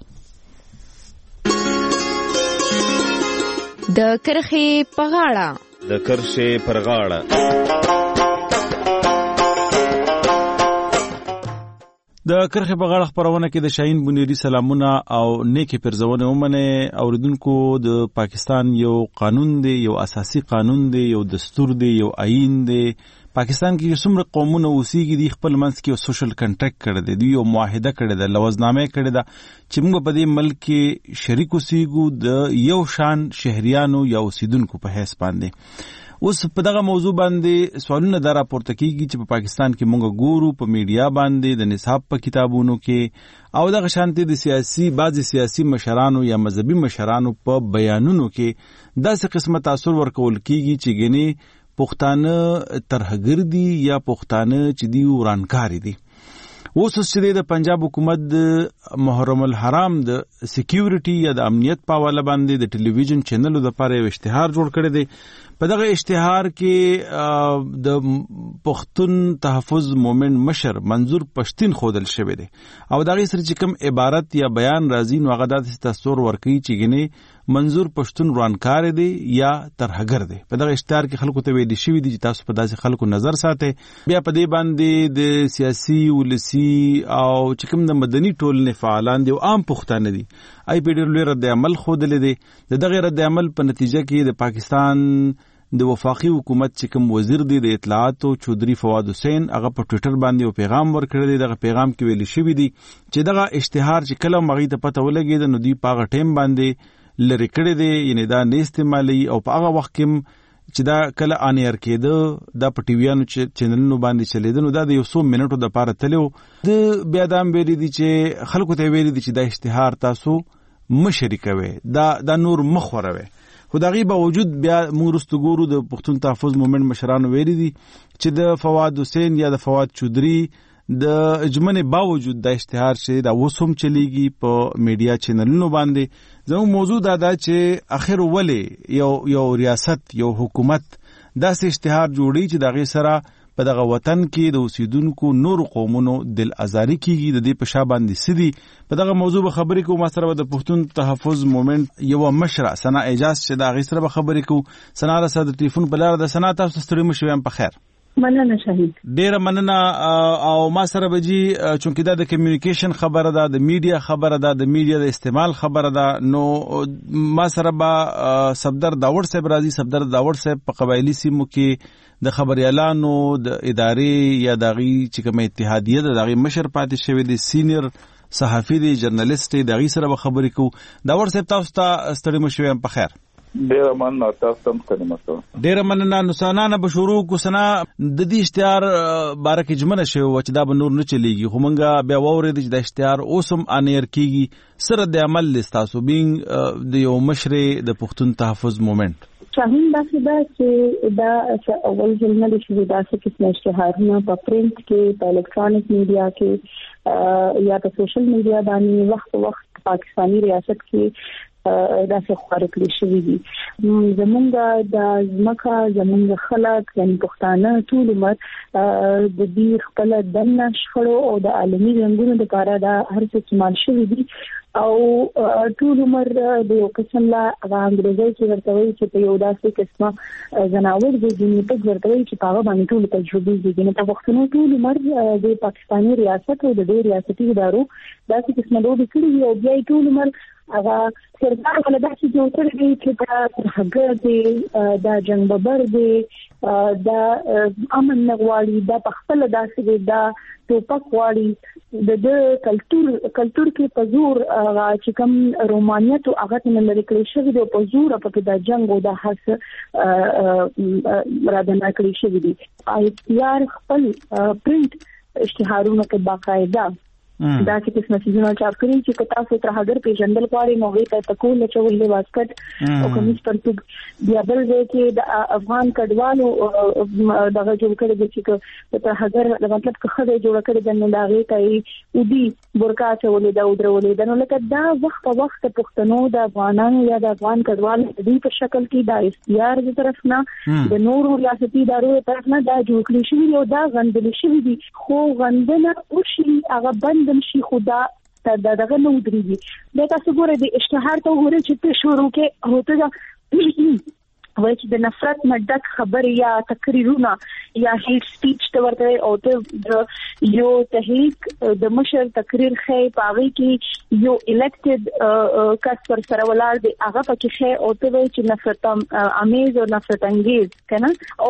د کرښې په غاړه. د کرښې پر غاړه. د کرښې په غاړه خبرونه کې د شاهین بنيري سلامونه او نیکي پرځونه ومنه. اوریدونکو د پاکستان یو قانون دی، یو اساسي قانون دی، یو دستور دی، یو آئین دی. پاکستان کې څومره قومونه اوسېږي دي خپل منځ کې یو سوشل کنټریکټ کړی دی، دوی یو معاهده کړې ده، لوزنامه کړې ده چې موږ په دې ملک کې شریک اوسېږو د یو شان شهریانو یا اوسیدونکو په حیث باندې. اوس په دغه موضوع باندې سوالونه دا راپورته کیږي چې په پاکستان کې موږ ګورو په میډیا باندې د نصاب په کتابونو کې او دغه شانتي د بعضي سیاسي مشرانو یا مذهبي مشرانو په بیانونو کې داسې قسمه تاثر ورکول کیږي چې ګنې پښتانه ترهګر دي یا پښتانه چې دی ورانکاري دي. اوس چې د پنجاب حکومت د محرم الحرام د سکیورټي یا د امنیت په حواله باندې د ټلویزیون چینلو لپاره یو اشتهار جوړ کړی دی. په دغه اشتهار کې د پښتون تحفظ مومنت مشر منظور پښتين خودل شوی دی او دغه سره چې کوم عبارت یا بیان راځي نو هغه د تاثر ورکوي چې ګنې منظور پښتون روانکار دی یا ترهګر دی. په دغه اشتهار کې خلکو ته ویل شوی دی چې تاسو په داسې خلکو نظر ساتئ. بیا په دې باندې د سیاسي ولسی او چې کوم د مدني ټولنې فعالان دي او عام پښتانه دي آی پی ډیر لوی رد عمل خودلې دي. دغه رد عمل په نتیجه کې د پاکستان د وفاقي حکومت چې کوم وزیر دی د اطلاعاتو چودري فواد حسین هغه په ټوئیټر باندې یو پیغام ورکړی دی. دغه پیغام کې ویل شوی دی چې دغه اشتهار چې کله مغې ته پته ولګید نو دی په هغه ټیم باندې لری کړی دی، یعنی دا نه استعمالي او په هغه وخت کې چې دا کله ان ایر کېده دا په ټیویانو چینلونو باندې چلیده نو دا د 100 منټو د پاره تلو. د بیا دا ویل دي چې خلکو ته ویل دي چې دا اشتهار تاسو مشرکوي، دا نور مخوروي. خو دغه باوجود بیا موږ رستګورو د پښتون تحفظ مومنت مشرانو ویلي دي چې د فواد حسین یا د فواد چودري د اجمنې باوجود د اشتهار چې دا وسوم چلیږي په میډیا چینلونو باندې. زموږ موضوع دا ده چې اخر ولې یو ریاست یو حکومت داسې اشتهار جوړي چې دغه سره په دغه وطن کې د اوسیدونکو نور قومونو دل ازاري کیږي. د دې په شا باندې سدي په دغه موضوع به خبرې کوو. ما سره د پښتون تحفظ مومنت یو مشره سنا اجازه چې د هغې سره به خبرې کوو. سنا را سره د ټلیفون په لاره د سنا تاسو ستړي مو شوم په خیر. مننه شهید. ډیره مننه. او ما سره به جی چونکې دا د کمیونیکیشن خبره ده، د میډیا خبره ده، د میډیا د استعمال خبره ده، نو ما سره به صفدر داور صاحب راځي. صفدر داور صاحب په قبایلی سیمو کې د خبريالانو د ادارې یا دغه چې کوم اتحادیه د دغه مشر پاتې شوی دی، سینیئر صحافي دی، جرنالیست دی، دغه سره به خبرې کوو. داور صاحب تاسو ته ستړي مو شوم په خیر. ډیره مننه تاسو هم ستړي مو. ډیره مننه. نو سنانه به شروع کو. سنا د دې اشتهار بارک اجمنه شوی چې دا به نور نه چلیږي، خو مونږه بیا وورید چې د اشتهار اوسم انیر کیږي سره د عمل لستاسو بینګ د یو مشر د پښتون تحفظ مومنت. شاهین داسې ده چې دا اول ځل نه شوي داسې قسم اشتهارونه په پرنټ کې، په الکترونیک میډیا کې یا په سوشل میډیا باندې وخت پاکستانی ریاست کې داسې خبرې کړې شوې دي. زمونږ د ځمکه زمونږ خلک یعنی پښتانه ټول عمر د دې خپل دنه شخړو او د عالمي رنګونو لپاره دا هر څه استعمال شوي دي او ټول عمر د یو قسم لا انګریزي کې ورته وایي چې په یو داسې قسمه زناور د دې په ورته وایي چې هغه باندې ټول تجربه دي. نه په وختونو ټول عمر د پاکستانی ریاست او د دې ریاستي ادارو داسې قسمه لوبې کړې او بیا ټول عمر هغه سرکار ولا داسې جوړ کړی دی چې دا هغه دی دا جنگ ببر دی دا امن نغواړي دا خپل داسې دا ټوپک واړي د کلچر کې په زور چې کوم رومانیت او هغه نه لري کړی شوی دی په زور په د جنگ او د حس رادنه کړی شوی دی. اختیار خپل پرنٹ اشتهارونه کې باقاعده دا چې کس مسیجونه چاپ کړی چې تاسو تر هغه پیژندل غواړي نو غوښتل تکول چول له واسکټ او کمیس پرتګ بیا بل ځای کې د افغان کډوالو دغه جوړ کړی چې تر هغه مطلب که خدای جوړ کړی د نه داغه کوي ودي برکا چولې دا ودرولې د نو لکه دا وخت په وخت پښتنو د افغانانو یا د افغان کډوالو د دې په شکل کې د اختیار د طرف نه د نور ریاستي ادارو طرف نه دا جوړ کړی شوی او دا غندل شوی دي خو غندنه او شي هغه بند شي خدا دغه نو درېږي. دا تاسو ګورئ د اشتهار ته ګورئ چې په شروع کې هوته دا وایي چې د نفرت نه ډک خبرې یا تقریرونه یا هیټ سپیچ ته ورته او ته یو تحریک د مشر تقریر خې پاوي کې یو الیکټډ کس پر سره ولاړ دی هغه پکې خې او ته وایي چې نفرت امیز او نفرت انگیز کنه او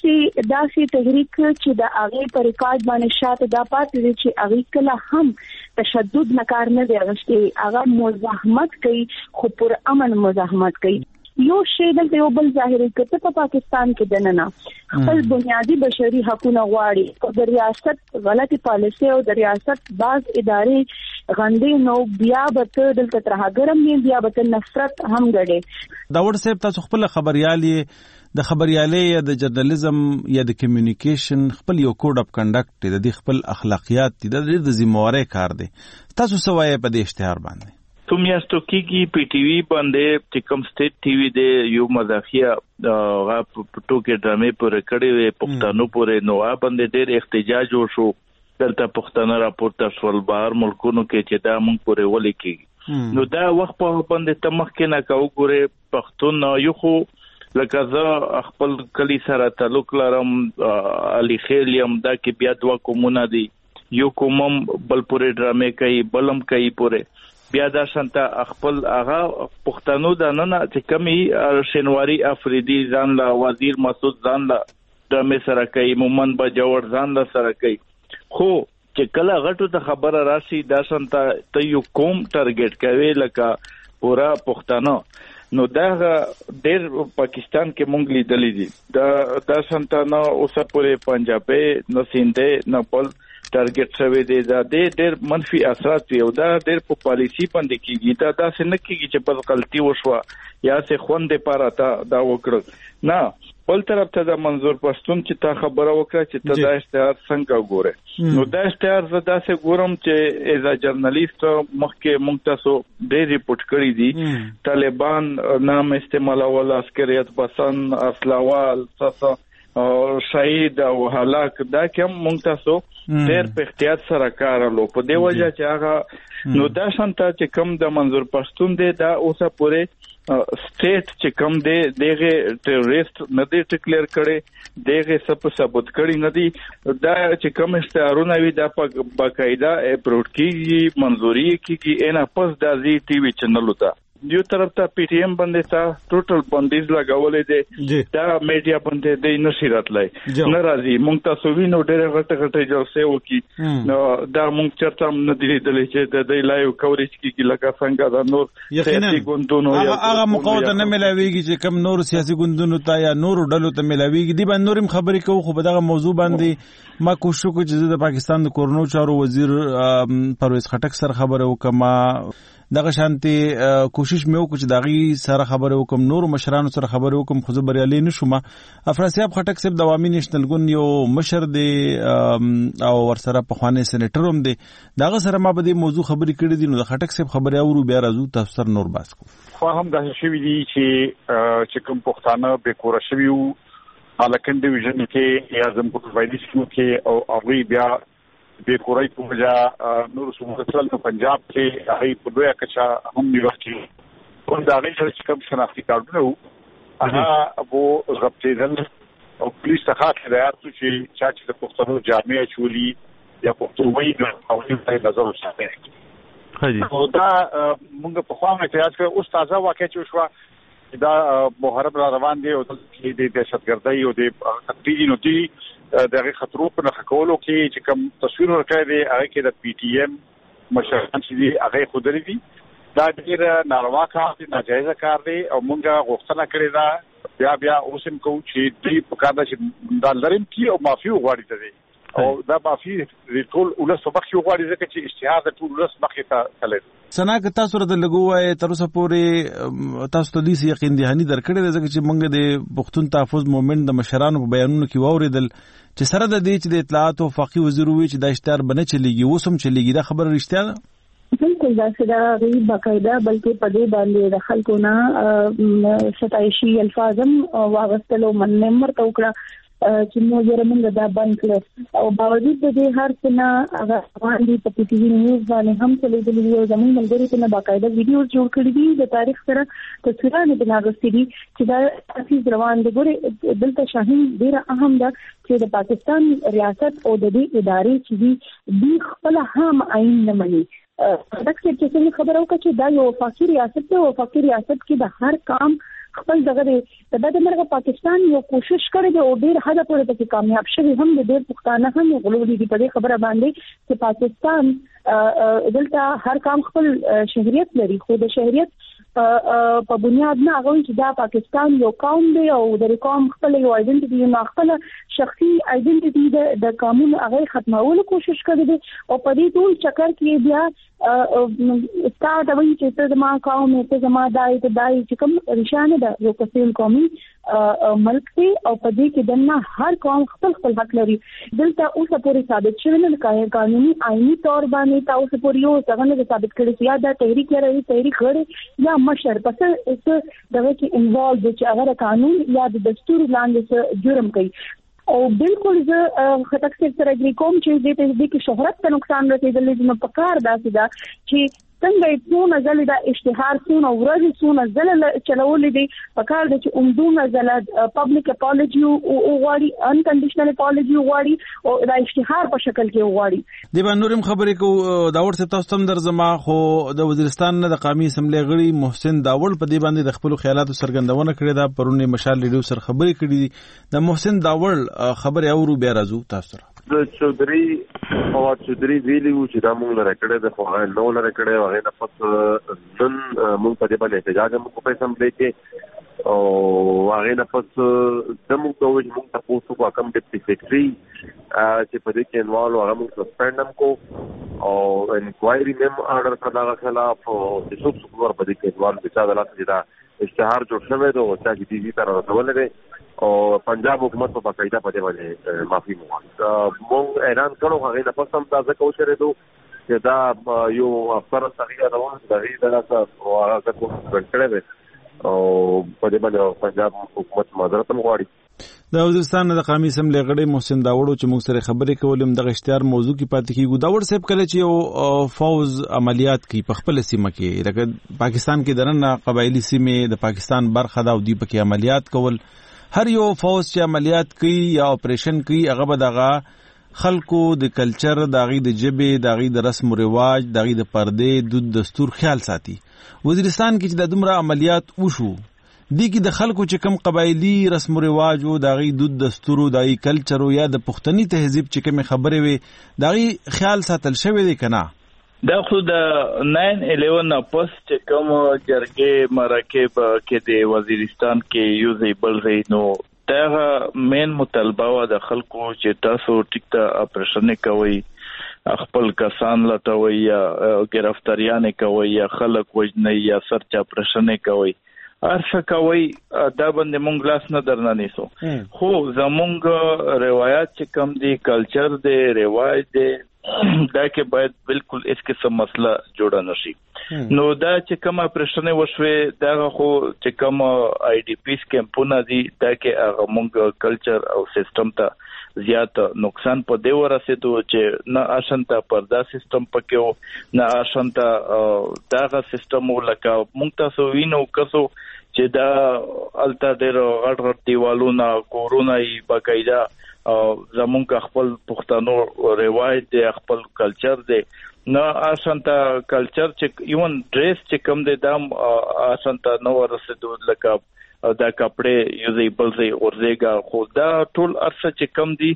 داسې تحریک چې د هغه پر ریکارډ باندې شاته دا پاتې دي چې هغه کله هم تشدد نکار نه دی غشتي هغه مزاحمت کوي خو پر امن مزاحمت کوي. یو شی دلته یو بل ظاهري کته په پاکستان کې دننه خپل بنیادی بشري حقوقونه غواړي او د ریاست غلطي پالیسي او د ریاست باز ادارې غندې نو بیا به دلته ترهګرم نه بیا به نفرت هم غړي. داور صاحب تاسو خپل خبريالي د خبريالي یا د جرنالیزم یا د کمیونیکیشن خپل یو کوډ اف کنډکټ د خپل اخلاقیات د ذمہواری کار دی. تاسو سوای په دې اشتهار باندې تو میاشتو کېږي پی ټي وي باندې چې کوم سټیټ ټي وي دی یو مداخله هغه ټوکې ډرامې پورې کړې وې پښتنو پورې نو هغه باندې ډېر احتجاج وشو دلته پښتانه راپورټ شول بهر ملکونو کې چې دا مونږ پورې ولې کېږي نو دا وخت په باندې تمخ کې نه کاو ګوره پښتون یو خو لکه زه خپل کلی سره تعلق لرم علي خیلیم دا کې بیا دوا کومونه دي یو کومم بل پورې ډرامې کوي بلم کوي پورې بیا دا شانته خپل هغه پښتنو د نن چې کمی شینواری افریدي ځان لا وزیر مسعود ځان لا د مصر کوي مومن بجور ځان لا سره کوي خو چې کله غټو ته خبره راشي دا شانته ته یو کوم ټارګټ کوي لکه پورا پښتنو نو دا ډېر پاکستان کې مونږ لیدلې دي دا شانته نو اوسه پورې پنجابي نو سینده نه پل ټارګټ شوی دی دا ډېر منفي اثرات وي او دا ډېر په پالیسی باندې کېږي دا داسې نه کېږي چې بس غلطي وشوه یا څه خوندې پاره تا دا وکړ نه بل طرف ته د منظور پښتون چې تا خبره وکړه چې ته دا اشتهار څنګه ګوره نو دا اشتهار زه داسې ګورم چې ایز ا جرنالیست مخکې موږ تاسو ډېر ریپورت کړی دي طالبان نام استعمالول عسکریت پسند اسلاوال څه شهید او هلاک دا کوم موږ تاسو ډېر په احتیاط سره کارلو په دی وجه چې هغه نو دا شانته چې کوم د منظور پښتون دی دا اوسه پورې سټیټ چې کوم دی دغه ټیرریست نه دی ټیکلیر کړي دغه ثبوت کړي نه دی دا چې کوم استعارونه وي دا په باقاعده اپروډ کیږي منظوري کیږي نه پس د زی ټي وي چینل ته یو طرف ته پی ټی ایم باندې تا ټوټل بندیز لګولې دي دا میډیا باندې د نشرات لای ناراضي مونږ تاسو وینو ډېر غټه جلسه وکي نو دا مونږ چرته نه دی لیدلې چې د لایو کوریج کیږي لکه څنګه دا نور سیاسي ګوندونو هغه مقاومت نه ملاويږي چې کم نور سیاسي ګوندونو ته یا نور ډلو ته ملاويږي دی باندې نورم خبرې کوو خو په دغه موضوع باندې ما کوشش وکړ چې د پاکستان د کورونو چارو وزیر پرویز خټک سره خبره وکم دغه شانتي کوشش مې وکړ چې دغه سره خبره وکم نور مشرانو سره خبره وکم خو زه بریالي نشوم افراسیاب خټک صاحب د عوامي نېشنل ګوند یو مشر دی او ورسره په خوانې سېنیټر هم دی دغه سره ما به د موضوع خبرې کړې دي نو د خټک صاحب خبره اورو بیا راځو تاسو سره نور باس کو خو هم د شوی دي چې کوم پښتانه به کور شوی او الکن ډیویژن کې یا زموږ وایي چې او هغه بیا به کورای په وجا نور سمسل په پنجاب کې هغه په دوه کچا هم نیوکي په دا غي چې کوم شناختی کارتونه هغه ابو غبطیدل او پولیس ته هدایت چې چې د پښتنو جامع چولی یا پښتونوي او په نظر وساتي او دا موږ په خوا کې اعتراض کړ اوس تازه واقع چې شو دا محرم را روان دی او د دهشتګردۍ او د تقریبا نو دی دغه خطرو په نخښ کولو کې چې کوم تصویر ورکړی دی هغه کې د پی ټی ایم مشران چې دی هغه خودري دي دا ډېر ناروا کار دی ناجایز کار دی او موږ غوښتنه کړې ده بیا اوسم کو چې دوی په کار ده چې دا لرم کې او معافي وغواړي دی او دا معافي ټول ولس په بخښي وغواړي ځکه چې اشتهار د ټول ولس مخې ته تللی سنا که تاسو راته لګوای تر اوسه پورې تاسو ته دې یقین دهاني درکړې ده ځکه چې موږ د پښتون تحفظ مومنت د مشرانو په بیانونو کې واوریدل چې سره د دې چې د اطلاعات او فقيه وزیر وی چې د اشتهار بنه چلیږي وسم چلیږي دا خبره رښتیا ده بالکل دا سره غي باقاعده بلکې په دې باندې د خلکو نه ستایشي الفاظم واغستلو منمر توکړه چې مو زرمنګ دا بند کړ او باوجود د دې هر څه هغه باندې په ټي وي نیوز باندې هم چلیدلی او زموږ ملګری ته باقاعده ویډیوز جوړ کړی دي د تاریخ سره تصویرونه بناغستې دي چې دا اساس روان دي ګوره دلته شاهین ډیر اهم ده چې د پاکستان ریاست او د دې ادارې چې دي خپل هم عین نه مني دغه چې خبرو کې چې دا یو وفاقي ریاست دی او وفاقي ریاست کې د هر کام خپل دغه د بدمرغه پاکستان یو کوشش کړی دی او ډیر حد پورې ته کامیاب شوی هم د ډیر پښتانه هم غلوړي دي په دې خبره باندې چې پاکستان دلته هر کام خپل شهریت لري خو د شهریت په بنیاد نه هغه چې دا پاکستان یو قوم دی او د قوم خپل یو ایډنټیټي نه خپل شخصي ایډنټیټي د قانون هغه ختمولو کوشش کړی دی او په دې ټول چکر کې بیا استاد وایي چې ته زما قوم ته زما دای چې کوم رشانه ده یو کثیر قومي ملک دی او په دې کې دنه هر قوم خپل حق لري دلته اوسه پوری ثابت شوی نه قانوني آئینی تور باندې تاسو پوری یو څنګه نه ثابت کړی چې یا دا تحریک لري تحریک غړي یا مشر پس دغه کې انوالو چې هغه قانون یا د دستور لاندې جرم کوي او بالکل زه خطک سره اګری کوم چې دې کې شهرت ته نقصان رسیدلی نو په کار داسې ده چې څنګه څونه ځله دا اشتهار څونه ورځې څونه ځله چلولې دي په کار ده چې عمومي ځله پبلک اپولوژي او غواړي انکنډیشنل اپولوژي غواړي او دا اشتهار په شکل کې غواړي د بنورم خبرې کو دا ورته تاسو تم درځما خو د وزیرستان نه د قومي اسمبلی غړي محسن داوړ په دې باندې د خپل خیالاتو څرګندونه کړې ده پرونه مشال ریډیو سره خبرې کړې دي د محسن داوړ خبرې اورو بیا راځو تاسو سره د چودري ویلیو چې دا مونږ لره کړه د خو نو لره کړه هغه نه پس نن مونږ په دې باندې احتجاج مو په سم دی کې او هغه نه پس د مونږ ته پوسټ کو کم ډیپټي سیکرټري چې په دې کې انوالو هغه مونږ سسپند کو او انکوایري نیم آرډر کړه خلاف او د څوک په دې کې انوالو د چا عدالت چې دا اشتهار جوړ شوی دی او چې ټي وي تر رسول دی او پنجاب حکومت په باقاعده په دې باندې معافي وغواړي. موږ اعلان کړو هغه نه پس هم تازه کوشش لرو چې دا یو افسر صغیره ده د دې دراسه او هغه کوم کړی دی او په دې باندې پنجاب حکومت معذرت غواړي. د وزیرستان د قومي اسمبلی غړي محسن داوړو چې موږ سره خبرې کولم د اشتهار موضوع کې پاتې کیږي. داوړ صاحب کله چې یو فوز عملیات کوي په خپل سیمه کې لکه پاکستان کې درنه قبایلی سیمه د پاکستان برخه دا او دی پکې عملیات کول، هر یو فوز چې عملیات کوي یا اپریشن کوي هغه به دغه خلکو د کلچر داغي د جبه داغي د رسم او رواج داغي د پردې دود دستور خیال ساتي. وزیرستان کې چې د دومره عملیات وشو دی کې د خلکو چې کم قبایلی رسم و رواج او داغي دود دستور او داغي کلچر او یا د پښتني تهذیب چې کوم خبرې وي داغي خیال ساتل شوی دی کنه. دا خو د 9/11 پس چې کوم جرګې مرکب کې د وزیرستان کې یو ځای بل ځای نو دا مین مطالبه د خلکو چې تاسو ټیکټه اپریشن کوي خپل کسان لټوي یا گرفتاریان کوي یا خلک وجنه یا سرچ اپریشن کوي ارڅ کوي دا باندې مونږ لاس نه درنه نیسو. خو زمونږ روایت چې کم دي کلچر دی رواج دی دا کې باید بالکل اس قسم مسله جوړه نشي. نو دا چې کوم اپریشن وشوي دا خو چې کوم آی ډی پیس کیمپونه دي دا کې هغه مونږ کلچر او سیستم ته زیات نقصان په دی ورسېدو چې نه آشنتا پردا سیستم پکې نه آشنتا داغه سیستم لکه مونږ تاسو وینو کسو چې دا الته ډېر غټ دیوالونه کورونه یې باقاعده زمونږ خپل پښتنو روایت دی خپل کلچر دی نه آسانتا کلچر چې ایون ډریس چې کم دی دا آسانتا نو ورسېدو لکه دا کپڑے یو ځای بل ځای ورځيګا خو دا ټول ارڅ چې کم دي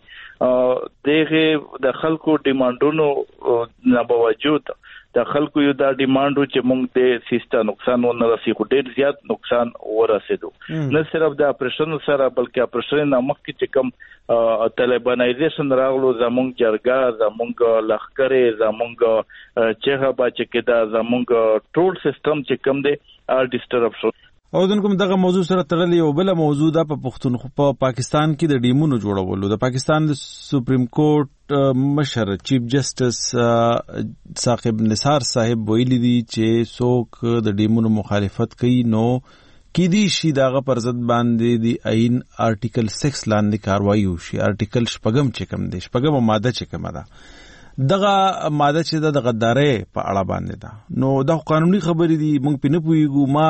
دغه د خلکو ډیمانډونو نه باوجود د خلکو یو دا ډیمانډو چې موږ د سیستم نقصان ونه رسي خو ډیر زیات نقصان ورسېدو. نه صرف د اپریشن سره بلکې اپریشن نامخ کې چې کم طالبانایزیشن راغلو زمونږ جرګه زمونږ لخرې زمونږ چېغه با چې کدا زمونږ ټول سیستم چې کم دی ار ډیسټرب شو. او دنکم دغه موضوع سره تړلې او بل موضوع د پښتونخوا په پاکستان کې د ډیمونو جوړولو د پاکستان د سپریم کورټ مشر چیف جسټس ثاقب نثار صاحب ویلي دي چې څوک د ډیمونو مخالفت کوي نو کې دي شي دغه پر ضد باندې دی عین آرټیکل 6 لاندې کاروایی وشي. آرټیکل شپږم چې کوم دی شپږم ماده چې کومه ده دغه ماده چې د غدارۍ په اړه باندې ده نو د قانوني خبرې دي موږ پینې پویګو ما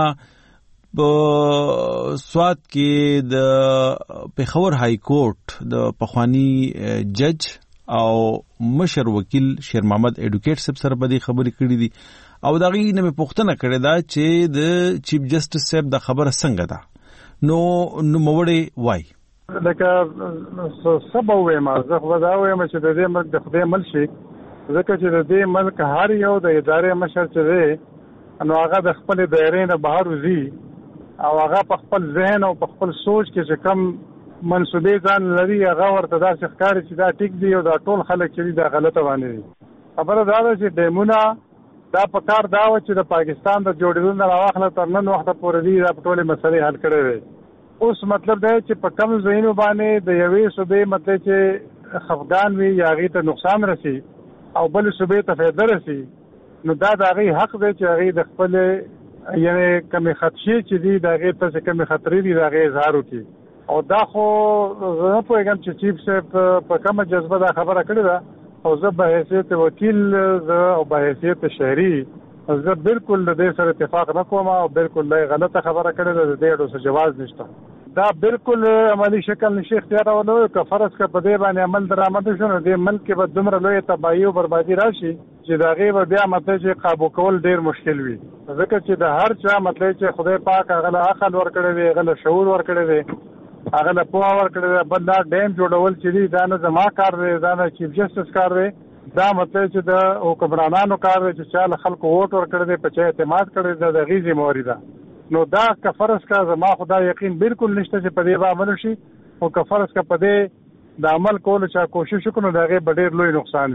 په سوات کې د پیښور های کورټ د پخوانی جج او مشر وکیل شیر محمد ایډوکیټ صاحب سره په دې خبرې کړې دي او دغه نه پوښتنه کړې ده چې د چیف جسټس صاحب د خبره څنګه ده نو موړې وای لکه سبا وایم زه خو دا وایم چې د دې ملک د خدای مل شي ځکه چې د دې ملک هر یو د ادارې مشر چې دی نو هغه د خپل دایرې نه بهر وځي او هغه په خپل ذهن او په خپل سوچ کې چې کم منسوبې ځان لري هغه ورته داسې ښکاري چې دا ټیک دی او دا ټول خلک چې دا غلطه باندې دي. خبره دا ده چې ډیمونه دا په کار دا و چې د پاکستان د جوړېدو نه راواخله تر نن وخته پورې دي دا ټولې مسلې حل کړې وي. اوس مطلب دی چې په کم ځایونو باندې د یوې صوبې مطلب چې خفګان وي یا هغې ته نقصان رسي او بل صوبې ته فایده رسي نو دا د هغې حق دی چې هغې د خپلې یعنی کمی خدشې چې دي د هغې ته چې کمی خطرې دي د هغې اظهار وکړي. او دا خو زه نه پوهېږم چې چیف صاحب په کومه جذبه دا خبره کړې ده او زه به حیثیت وکیل زه او به حیثیت شهري زه بالکل د دې سره اتفاق نه کوم او بالکل غلطه خبره کړې ده د دې ډول جواز نشته. دا بالکل عملی شکل نشي اختیارولو که فرض که په دې باندې عمل درآمده شو نو دې ملک کې به دومره لوی تباهي او بربادي راشي چې د هغې به بیا مطلب چې قابو کول ډېر مشکل وي ځکه چې د هر چا مطلب چې خدای پاک هغه له عقل ورکړی دی هغه له شعور ورکړی دی هغه له پوهه ورکړی دی بل دا ډیم جوړول چې دي دا نه زما کار دی دا نه چیف جسټس کار دی دا مطلب چې د حکمرانانو کار دی چې چا له خلکو ووټ ورکړی دی په چا اعتماد کړی دی د هغې ذمهواري ده. نو دا که فرض کا زما خدا یقین بالکل نشته چې په دې به عمل وشي او که فرض کا په دې د عمل کولو چا کوشش وکړو د هغې به ډېر لوی نقصان وي.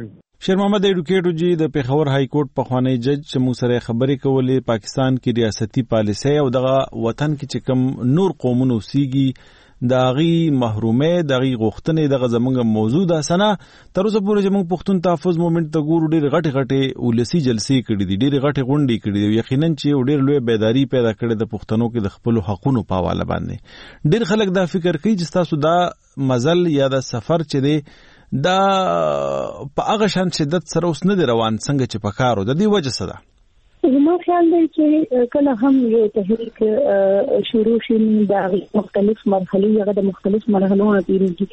شیر محمد ایډوکیټو جی د پیښور های کورټ پخوانی جج چې موږ سره خبرې کولې پاکستان کې ریاستي پالیسي او دغه وطن کې چې کوم نور قومونه اوسېږي داغي محرومه داغي غوښتنې دغه زمونږ موضوع ده سنه تر اوسه پورې چې موږ پښتون تحفظ موومېنټ ته ګورو ډېر غټي ولسی جلسې کړې دي ډېر غټي غونډې کړې دي یقینا چې ډېر لوی بیداری پیدا کړې د پښتنو کې د خپل حقوقو په حواله باندې ډېر خلک دا فکر کوي چې تاسو دا مزل یا د سفر چې دی دا په هغه شان شدت سره اوس نه دی روان څنګه چې پکارو د دې وجه څه ده زما خیال دی چې کله هم یو تحریک شروع شي د مختلف مرحلې هغه د مختلف مرحلو نه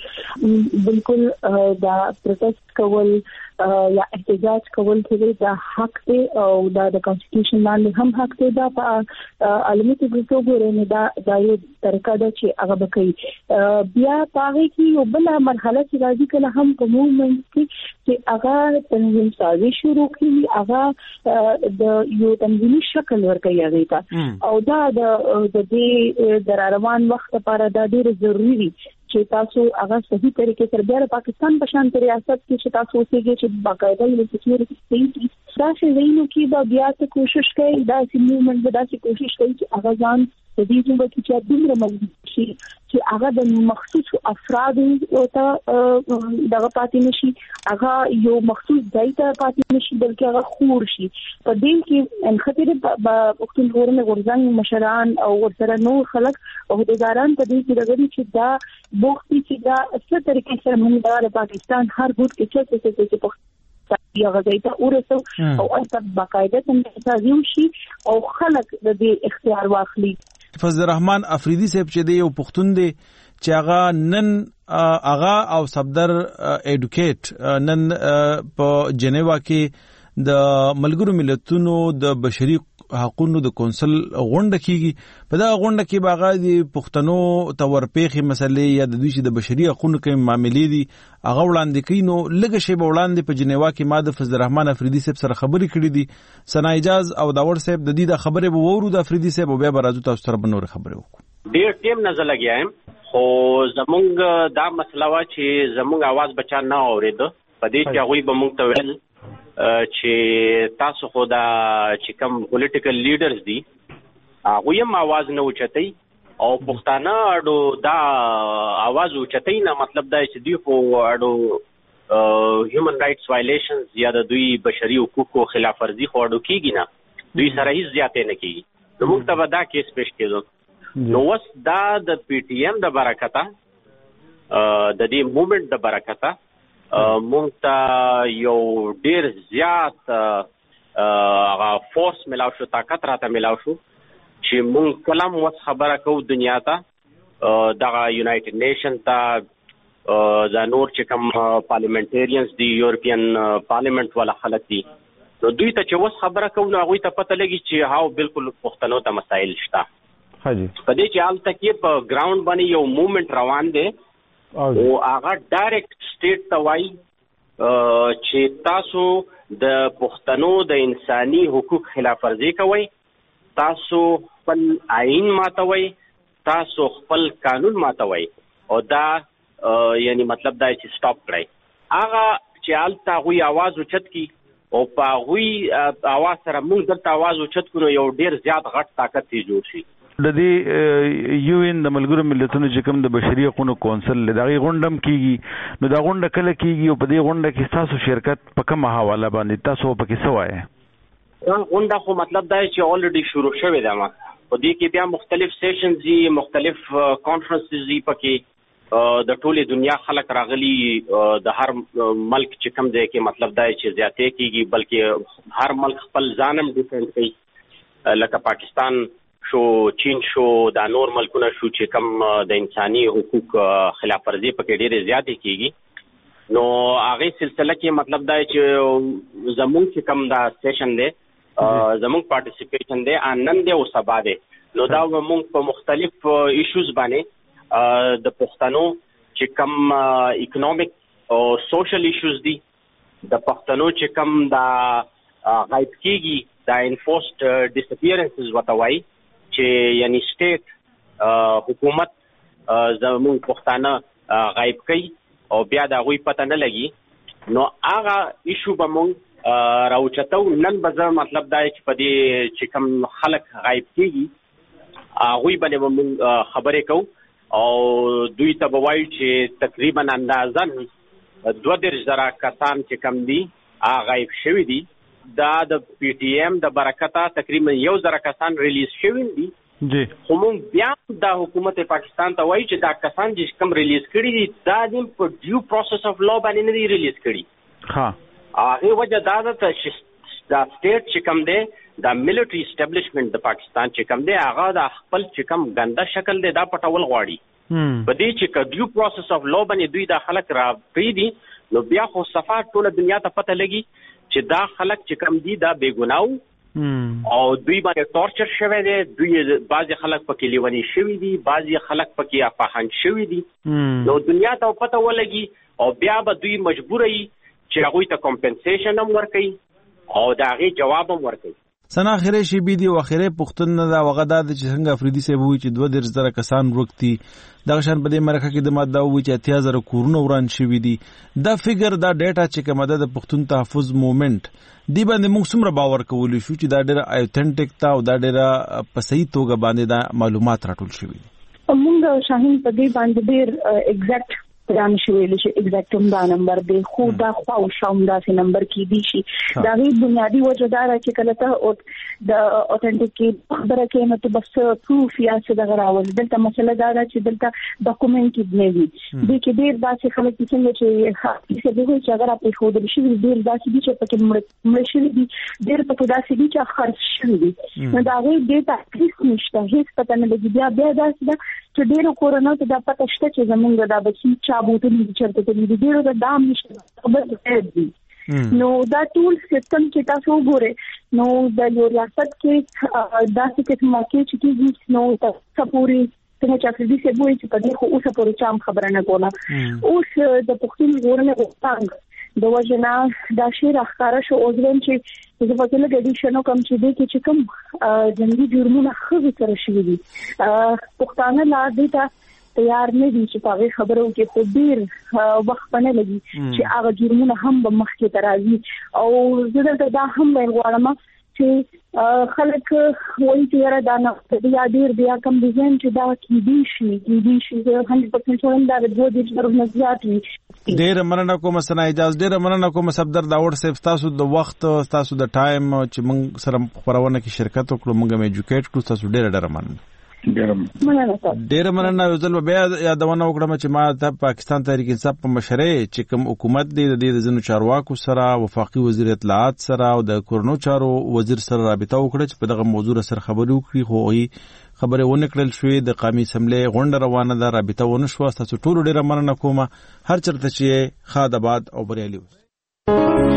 تیریږي بالکل دا پروتست کول یا احتجاج کول چې دا حق دی او دا د کانسټیټیوشن باندې هم حق دی دا په عالمي توګه ګورې دا یو طریقه ده چې هغه بکوي بیا پاره کې یو بل مرحله چې راځي کله هم په موومېنټ کې چې هغه تنظیم سازي شروع کړي هغه د یو تنظیمي شکل ورکوي هغه ته او دا د دې د روان وخت لپاره دا ډېر ضروری دی چې تاسو هغه صحیح طریقې سره بیا پاکستان په شان ریاست کې چې تاسو اوسېږئ چې باقاعده یو سکیورټي سټیټ دا چې وینو کې بیا ته کوشش کوي دا چې موومېنټ به دا چې کوشش کوي چې هغه ځان د دې څخه چې دومره ملګری شي چې هغه د مخصوص افراد او ته دغه پاتې نشي هغه یو مخصوص ځای ته پاتې نشي بلکې هغه خور شي په دې کې ان خطر په وختونو ورنه ورځان مشران او ورسره نو خلک او د ګاران په دې کې دغه چې دا بوختي چې دا څه طریقې سره موږ د پاکستان هر ګوټ کې چې په یا غځایته ورسو او اصل باقاعده څنګه تاسو شي او خلک د دې اختیار واخلي فضل الرحمن افریدی صاحب چې دی یو پښتون دی چې هغه نن هغه او صفدر ایډوکیټ نن په جنیوا کې د ملګرو ملتونو د بشري حقوقو د کونسل غونډه کیږي په دا غونډه کې باغ دي پښتنو تورپېخي مسلې یا د دوی چې د بشري حقوقو کې معاملې دي هغه وړاندې کوي نو لږ شی به وړاندې په جنیوا کې ما د فضل الرحمن افریدی صاحب سره خبرې کړې دي سنا اجاز او داور صاحب د دې د خبرې به وورو د افریدی صاحب بیا به راځو تاسو سره بنور خبرې وکړو ډیر ټیم نه لګیایم خو زمونږ دا مسله وا چې زمونږ आवाज بچا نه اورید په دې چې هغه به مونږ ته ویل چې تاسو خو دا چې کوم پولیټیکل لیډرز دي هغه هم आवाज نه اوچتای او پښتانه اډو دا आवाज اوچتای نه مطلب دا چې دوی خو اډو هیومن رائټس وایلیشنز یا د دوی بشري حقوقو خلاف ورزي خو اډو کیږي نه دوی سره هیڅ زیاتې نه کیږي نو موږ ته دا کیس پېښ کېدو نو وس دا د پی ټی ایم د برکته د دې موومېنټ د برکته مونږ ته یو ډیر زیات هغه فورس ملاو شو طاقت راته ملاو شو چې مونږ کلام وس خبره کوو دنیا ته دغه یونایټډ نیشن ته دا نور چې کوم پارلیمنټریانز دی یورپین پارلیمنت ولا خلک دي نو دوی ته چې وس خبره کوو نو هغوی ته پته لګي چې هاو بالکل پښتنو ته مسایل شته په دې چې حال تک په ګراوند باندې یو موومېنټ روان دی او هغه ډایرکټ سټیټ ته وایي چې تاسو د پښتنو د انساني حقوق خلاف ورزي کوئ تاسو خپل آئین ماتوئ تاسو خپل قانون ماتوئ او دا یعنی مطلب دا چې سټاپ کړئ هغه چې هلته هغوی आवाज اوچت کی او په هغوی आवाज سره موږ دلته आवाज اوچت کړو یو ډیر زیات غټ طاقت یې جوړ شي د دې یو ان د ملګرو ملتونو چې کوم د بشري حقوقو کونسل دغه غونډم کیږي نو دا غونډه کله کیږي او په دې غونډه کې تاسو شرکت په کومه حواله باندې تاسو په کې سوای غونډه خو مطلب دا چې الریډي شروع شوې ده ما په دې کې بیا مختلف سیشنز دي مختلف کانفرنسز دي پکې د ټوله دنیا خلک راغلي د هر ملک چې کوم ځای کې مطلب دا چې زیاتې کیږي بلکې هر ملک خپل ځانم ډیفرنٹ کوي لکه پاکستان شو چین شو دا نور ملکونه شو چې کم د انساني حقوق خلاف ورزي پکې ډېرې زیاتې کیږي نو هغه سلسله کې مطلب دا چې زمونږ چې کم دا سیشن دی زمونږ پارټیسیپیشن دی نن دی او سبا دی نو دا مونږ په مختلف ایشوز باندې د پښتنو چې کم اکونومیک او سوشل ایشوز دي د پښتنو چې کم دا غایب کیږي دا انفورسډ ډیسپیرنسز وته وایي چې یعنی سټیټ حکومت زموږ پښتانه غایب کوي او بیا دا غوي پته نه لګي نو هغه ایشو به مونږ راوچتو. نن به زه مطلب دا چې په دې چې کوم خلک غایب کیږي هغوی باندې به مونږ خبرې کوو او دوی ته به وایو چې تقریبا اندازن 22,000 کسان چې کم دي غایب شوي دي. دا د پی ټی ایم د برکته تقریبا 1,000 کسان ریلیز شوي دي. خو مونږ بیا د حکومت پاکستان ته وایو چې دا کسان چې کم ریلیز کړي دي دا د په ډیو پروسس اف لا باندې نه دي ریلیز کړي. هغه وجه دا ده چې دا سټیټ چې کم دی دا ملټری اسټابلیشمنت د پاکستان چې کم دی هغه د خپل چې کم ګنده شکل دی دا پټول غواړي. په دې چې ډیو پروسس اف لا باندې دوی دا خلک را پریدي نو بیا خو صفه ټوله دنیا ته پته لګي چې دا خلک چې کم دي دا بے ګناو او دوی باندې ټورچر شوی دی. دوی بعضی خلک پکې لیونی شوي دي, بعضی خلک پکې اپاهن شوي دي. نو دنیا ته پته ولګي او بیا به دوی مجبور وي چې هغوی ته کمپنسیشن هم ورکوي او د هغې جواب هم ورکوي. سنا اخرې شی بي دي او اخرې پښتون دا وغه دا چې څنګه افریدي صاحب وی چې 22,000 کسان ورکتي دا شان په دې مرکه کې د ماده وی چې 80,000 کورونه وران شوي دي. دا فګر دا ډیټا چې کومه د پښتون تحفظ موومېنټ دی باندې موږ څومره باور کولی شو چې دا ډېر ایتھنټیک تا او دا ډېر په صحیح توګه باندې دا معلومات راټول شوي دي. موږ شاهین په دې باندې ډېر ایگزیکټ پران شویل شي ایگزیکټوم دا نمبر دی خو دا خو او شاوم دا سي نمبر کې دي شي دا وی بنیادی وجه دا چې کله ته د اوتنټیک خبره کې نو ته بس پروف یا څه دا راول دلته مسله دا چې دلته ډاکومنټ دی د کې ډیر داسې خلک چې چې د هغوی چې اگر په خو د شي ډیر داسې دي چې پکې مړ شي دي ډیر پکې داسې دي چې خرڅ شي دي نو دا غوي ډیټا هیڅ نشته هیڅ پته نه لګي بیا داسې چې ډیر کورونه ته دا پته شته چې زمونږ دا بچي بوتل دي چرته دي ډیرو د دام نشته خبر دي. نو دا ټول سیستم چې تاسو وګورئ نو د یو ریاست کې داسې کې موقع چې کیږي نو تاسو پوری څنګه چې افریدي صاحب وایي چې په دې خو اوسه پورې چام خبره نه کوله اوس د پښتون ژغورنې غوښتنه د وجنا دا شی راخاره شو اوسلم چې د وکیل ګډیشنو کم چې دې کې چې کوم جنگي جرمونه خو سره شوي دي پښتانه لا دې ته تیار نه دي چې په خبرو کې خو ډیر وخت پنه لګي چې هغه جرمونه هم به مخکې ترازي او زه دا هم غواړم چې خلک وایي چې دا نه بیا ډیر بیا کم ډیزاین چې دا کې دي شي 100% شوم دا د دوه دې ضرورت زیات وي. ډیر مننه کوم سنا اجازه ډیر مننه کوم صفدر داوړ صاحب تاسو د وخت تاسو د ټایم چې موږ سره خبرونه کې شرکت وکړو موږ مې ایجوکیټ کړو تاسو ډیر مننه. ډیر مننه یو ځل بیا یادونه وکړم چې ما د پاکستان تحریک انصاف په مشرۍ چې کوم حکومت دی د دې ځینو چارواکو سره وفاقي وزیر اطلاعات سره او د کورونو چارو وزیر سره رابطه وکړه چې په دغه موضوع سره خبرې وکړي خو خبرې ونه کړل شوې د قومي اسمبلی غونډه روانه ده رابطه ونه شوه. تاسو ټول ډیر مننه کوم هر چرته چې خاد آباد او بریالي اوسئ.